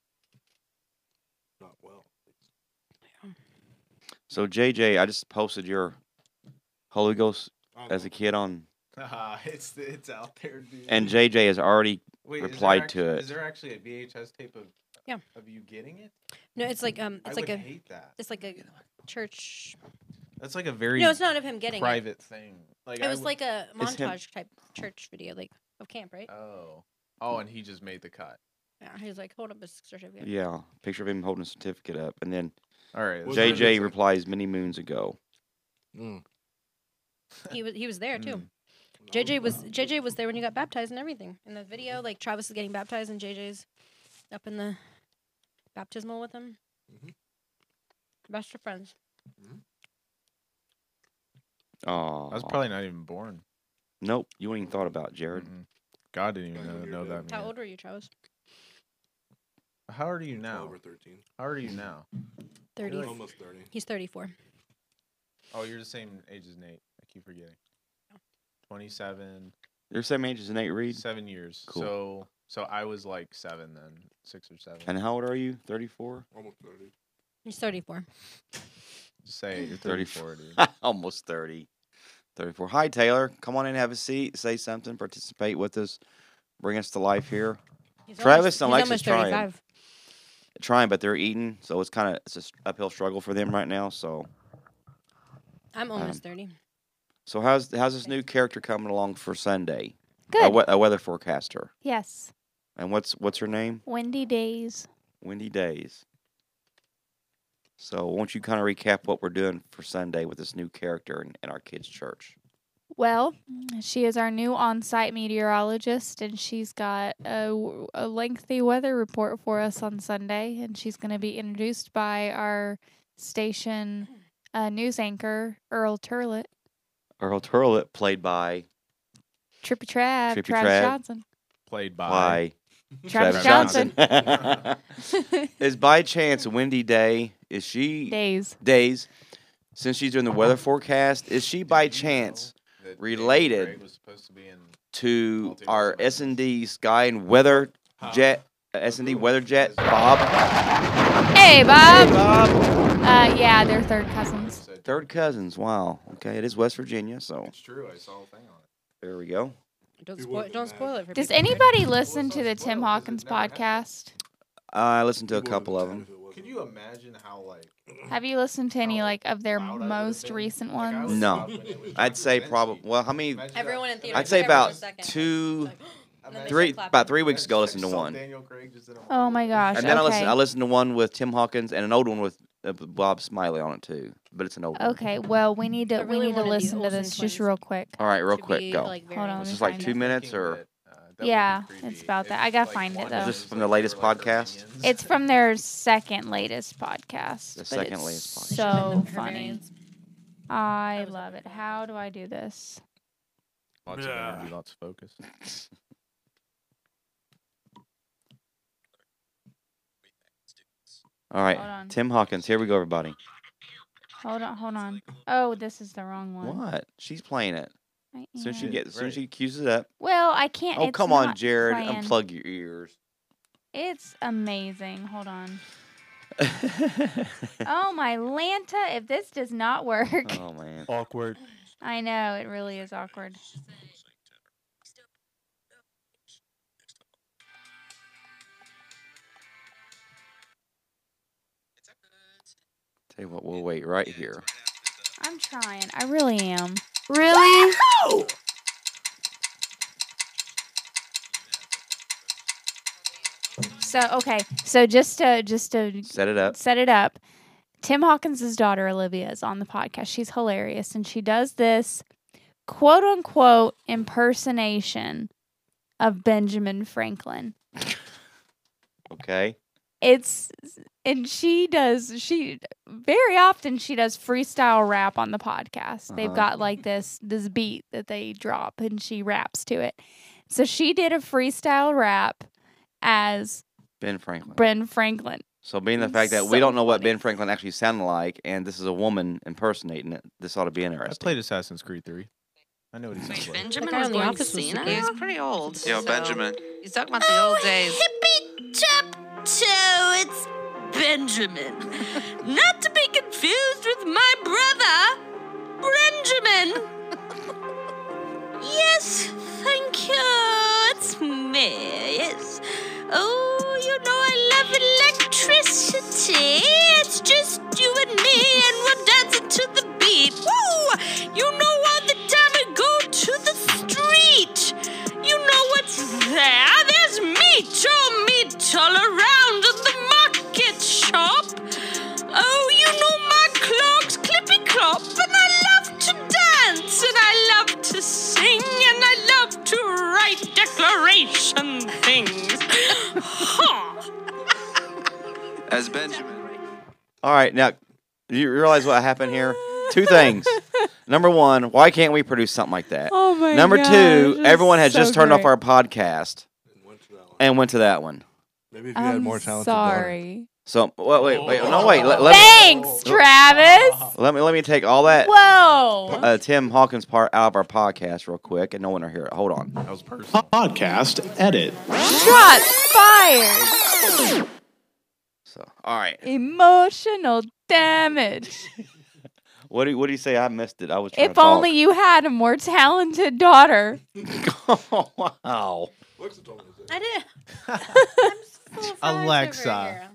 Not well. So JJ, I just posted your Holy Ghost as a kid on, It's out there, dude. and JJ has already Wait, replied to it. Is there actually a VHS tape of of you getting it? No, it's like I it's would like a hate that. it's like a church. That's like a very No, it's not of him getting private thing. Like It was like a It's him. montage type church video, like of camp, right? Oh, and he just made the cut. Yeah, he was like, hold up a certificate. Yeah, picture of him holding a certificate up, and then All right. Was it- JJ replies many moons ago. He was there too. Mm. JJ was there when you got baptized and everything. In the video, like Travis is getting baptized and JJ's up in the baptismal with him. Best of friends. Oh, I was probably not even born. nope. You wouldn't even thought about it, Jared. God didn't even know that. How man. old were you, Travis? How old are you now? 12 or 13. How old are you now? 30. Almost 30. He's 34. Oh, you're the same age as Nate. I keep forgetting. 27. You're the same age as Nate Reed. 7 years. Cool. So I was like 7 then, 6 or 7. And how old are you? 34? Almost 30. He's 34. Just say it, you're 34. 34, dude. Almost 30. 34. Hi, Taylor. Come on in, have a seat, say something, participate with us, bring us to life here. Travis and Alexis trying, but they're eating, so it's an uphill struggle for them right now. So I'm almost 30. So how's this new character coming along for Sunday? Good. A weather forecaster. Yes. And what's her name? Windy Days. Windy Days. So won't you kind of recap what we're doing for Sunday with this new character in our kids' church? Well, she is our new on-site meteorologist, and she's got a lengthy weather report for us on Sunday, and she's going to be introduced by our station news anchor, Earl Turlett. Earl Turlett, played by Trippy Trav, Trippy Travis Trav. Johnson. Played by Travis Johnson. Is by chance Windy Day, is she... Days. Since she's doing the weather forecast, is she by chance related to our S&D Sky and Weather Jet, S&D Weather Jet, Bob? Hey, Bob. Hey, Bob. Yeah, they're third cousins. Third cousins, wow. Okay, it is West Virginia, so... It's true, I saw a thing on it. There we go. Don't spoil it for Does people. anybody listen to the Tim Hawkins podcast? I listened to a couple of them. Could you imagine how, like... Have you listened to any of their most recent ones? No. I'd say probably... Well, how many... Everyone in theater. I'd say took everyone about a second. two... And then they Three, start about clapping. 3 weeks ago, I listened to one. Oh my gosh. And then okay. I listened to one with Tim Hawkins and an old one with Bob Smiley on it too. But it's an old one. Okay, well we need to really wanna do listen to Olsen this just twins. real quick. All right, real Should quick, be, go. like, very Hold on, Is let this me like find 2 it. minutes or... Yeah, it's about that. I gotta find it Is though. this from the latest podcast? It's from their second latest podcast. The but second it's latest podcast. So Her funny. variants. I love it. How do I do this? Lots of energy, lots of focus. All right, Hold on. Tim Hawkins. Here we go, everybody. Hold on. Oh, this is the wrong one. What? She's playing it. I Soon as am. soon as she cues it up. Well, I can't. Oh, it's come on, not Jared. playing. Unplug your ears. It's amazing. Hold on. Oh my Lanta! If this does not work, Oh man. Awkward. I know it really is awkward. Tell you what, we'll wait right here. I'm trying. I really am. Really? So okay. So just to Set it up. set it up. Tim Hawkins' daughter Olivia is on the podcast. She's hilarious, and she does this quote unquote impersonation of Benjamin Franklin. Okay. And she very often she does freestyle rap on the podcast. They've got like this beat that they drop and she raps to it. So she did a freestyle rap as Ben Franklin. Ben Franklin. So being the fact that we So don't know what funny. Ben Franklin actually sounded like, and this is a woman impersonating it, this ought to be I interesting. played Assassin's Creed 3. I know what he sounds like. Benjamin guy was on The born Office was Casino. the He was pretty old. Yo, so Benjamin. He's talking about the old days. Hippie chop toe, it's Benjamin. Not to be confused with my brother, Benjamin. Yes, thank you. It's me, yes. Oh, you know I love electricity. It's just you and me, and we're dancing to the beat. Woo! You know all the time I go to the street. You know what's there? There's meat all around in the market shop. Oh, you know my clogs clippy clop, and I love to dance, and I love to sing, and I love to write declaration things. Ha! As Benjamin. All right, now, do you realize what happened here? Two things. Number one, why can't we produce something like that? Oh my Number gosh, two, it's everyone has so just turned off great. our podcast and went to that one. Maybe if you had I'm more talented daughter. sorry. So wait, no, wait. Let Thanks, Travis. let me take all that Whoa. Tim Hawkins part out of our podcast real quick, and no one will hear it. Hold on. That was personal. Podcast edit. Shots fired. So, all right. Emotional damage. What do you say? I missed it. I was trying If to talk. only you had a more talented daughter. Wow. I did. Alexa.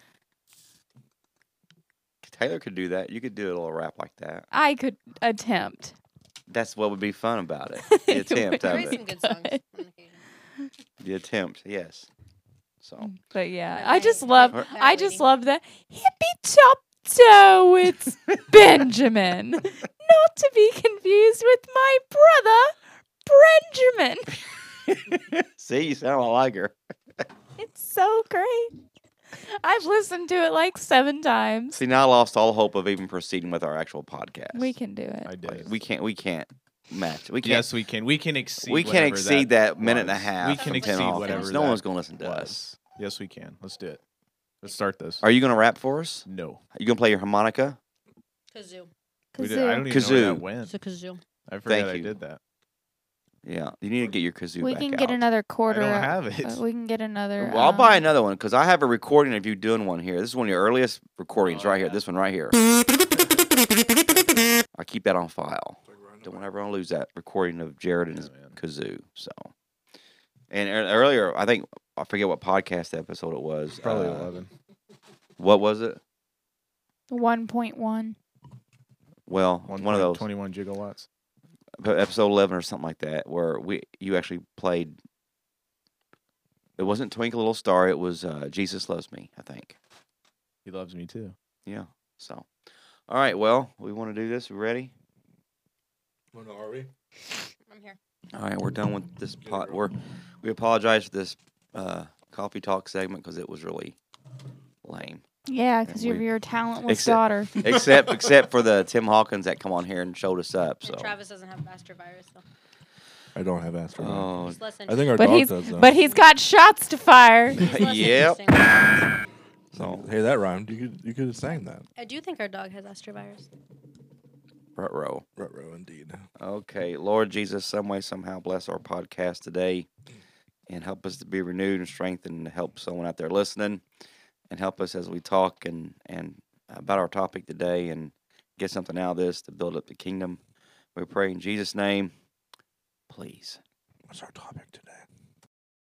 Taylor could do that. You could do a little rap like that. I could attempt. That's what would be fun about it. The attempt of Write some it. good songs. on occasion. The attempt, yes. So But yeah, But I just hey, love that I just love the hippie top toe. It's Benjamin. Not to be confused with my brother, Benjamin. see, you sound like her. It's so great. I've listened to it like 7 times. See, now I lost all hope of even proceeding with our actual podcast. We can do it. I did. Like, we can't match. We can't. Yes, we can. We can exceed. we can't whatever exceed that minute and a was. half. We can from Tim exceed Hawkins. whatever. No that one's gonna listen to was. us. Yes, we can. Let's do it. Let's start this. Are you gonna rap for us? No. Are you gonna play your harmonica? Kazoo. We did, I don't even know Kazoo. where that went. It's a kazoo. I forgot Thank I you. did that. Yeah, you need to get your kazoo We back can out. get another quarter. I don't have it. We can get another. Well, I'll buy another one because I have a recording of you doing one here. This is one of your earliest recordings right here. This one right here. I keep that on file. Don't ever want to lose that recording of Jared and his kazoo. So, and earlier, I forget what podcast episode it was. Probably 11. What was it? 1.1. Well, one of those 21 gigawatts. episode 11 or something like that, where you actually played. It wasn't Twinkle Little Star. It was Jesus Loves Me, I think. He loves me too. Yeah. So, all right. Well, we want to do this. We ready? Are we? I'm here. All right, we're done with this pot. We apologize for this coffee talk segment because it was really lame. Yeah, because And you're we- your talentless daughter. except for the Tim Hawkins that come on here and showed us up. So And Travis doesn't have Bastard virus though. I don't have Astro. Oh. He's less I think our But dog he's does though. but he's got shots to fire. Yep. So hey, that rhymed. You could have sang that. I do think our dog has Astro virus. Ruh-roh. Ruh-roh indeed. Okay, Lord Jesus, some way, somehow bless our podcast today and help us to be renewed and strengthened and help someone out there listening and help us as we talk and about our topic today and get something out of this to build up the kingdom. We pray in Jesus' name. Please. What's our topic today?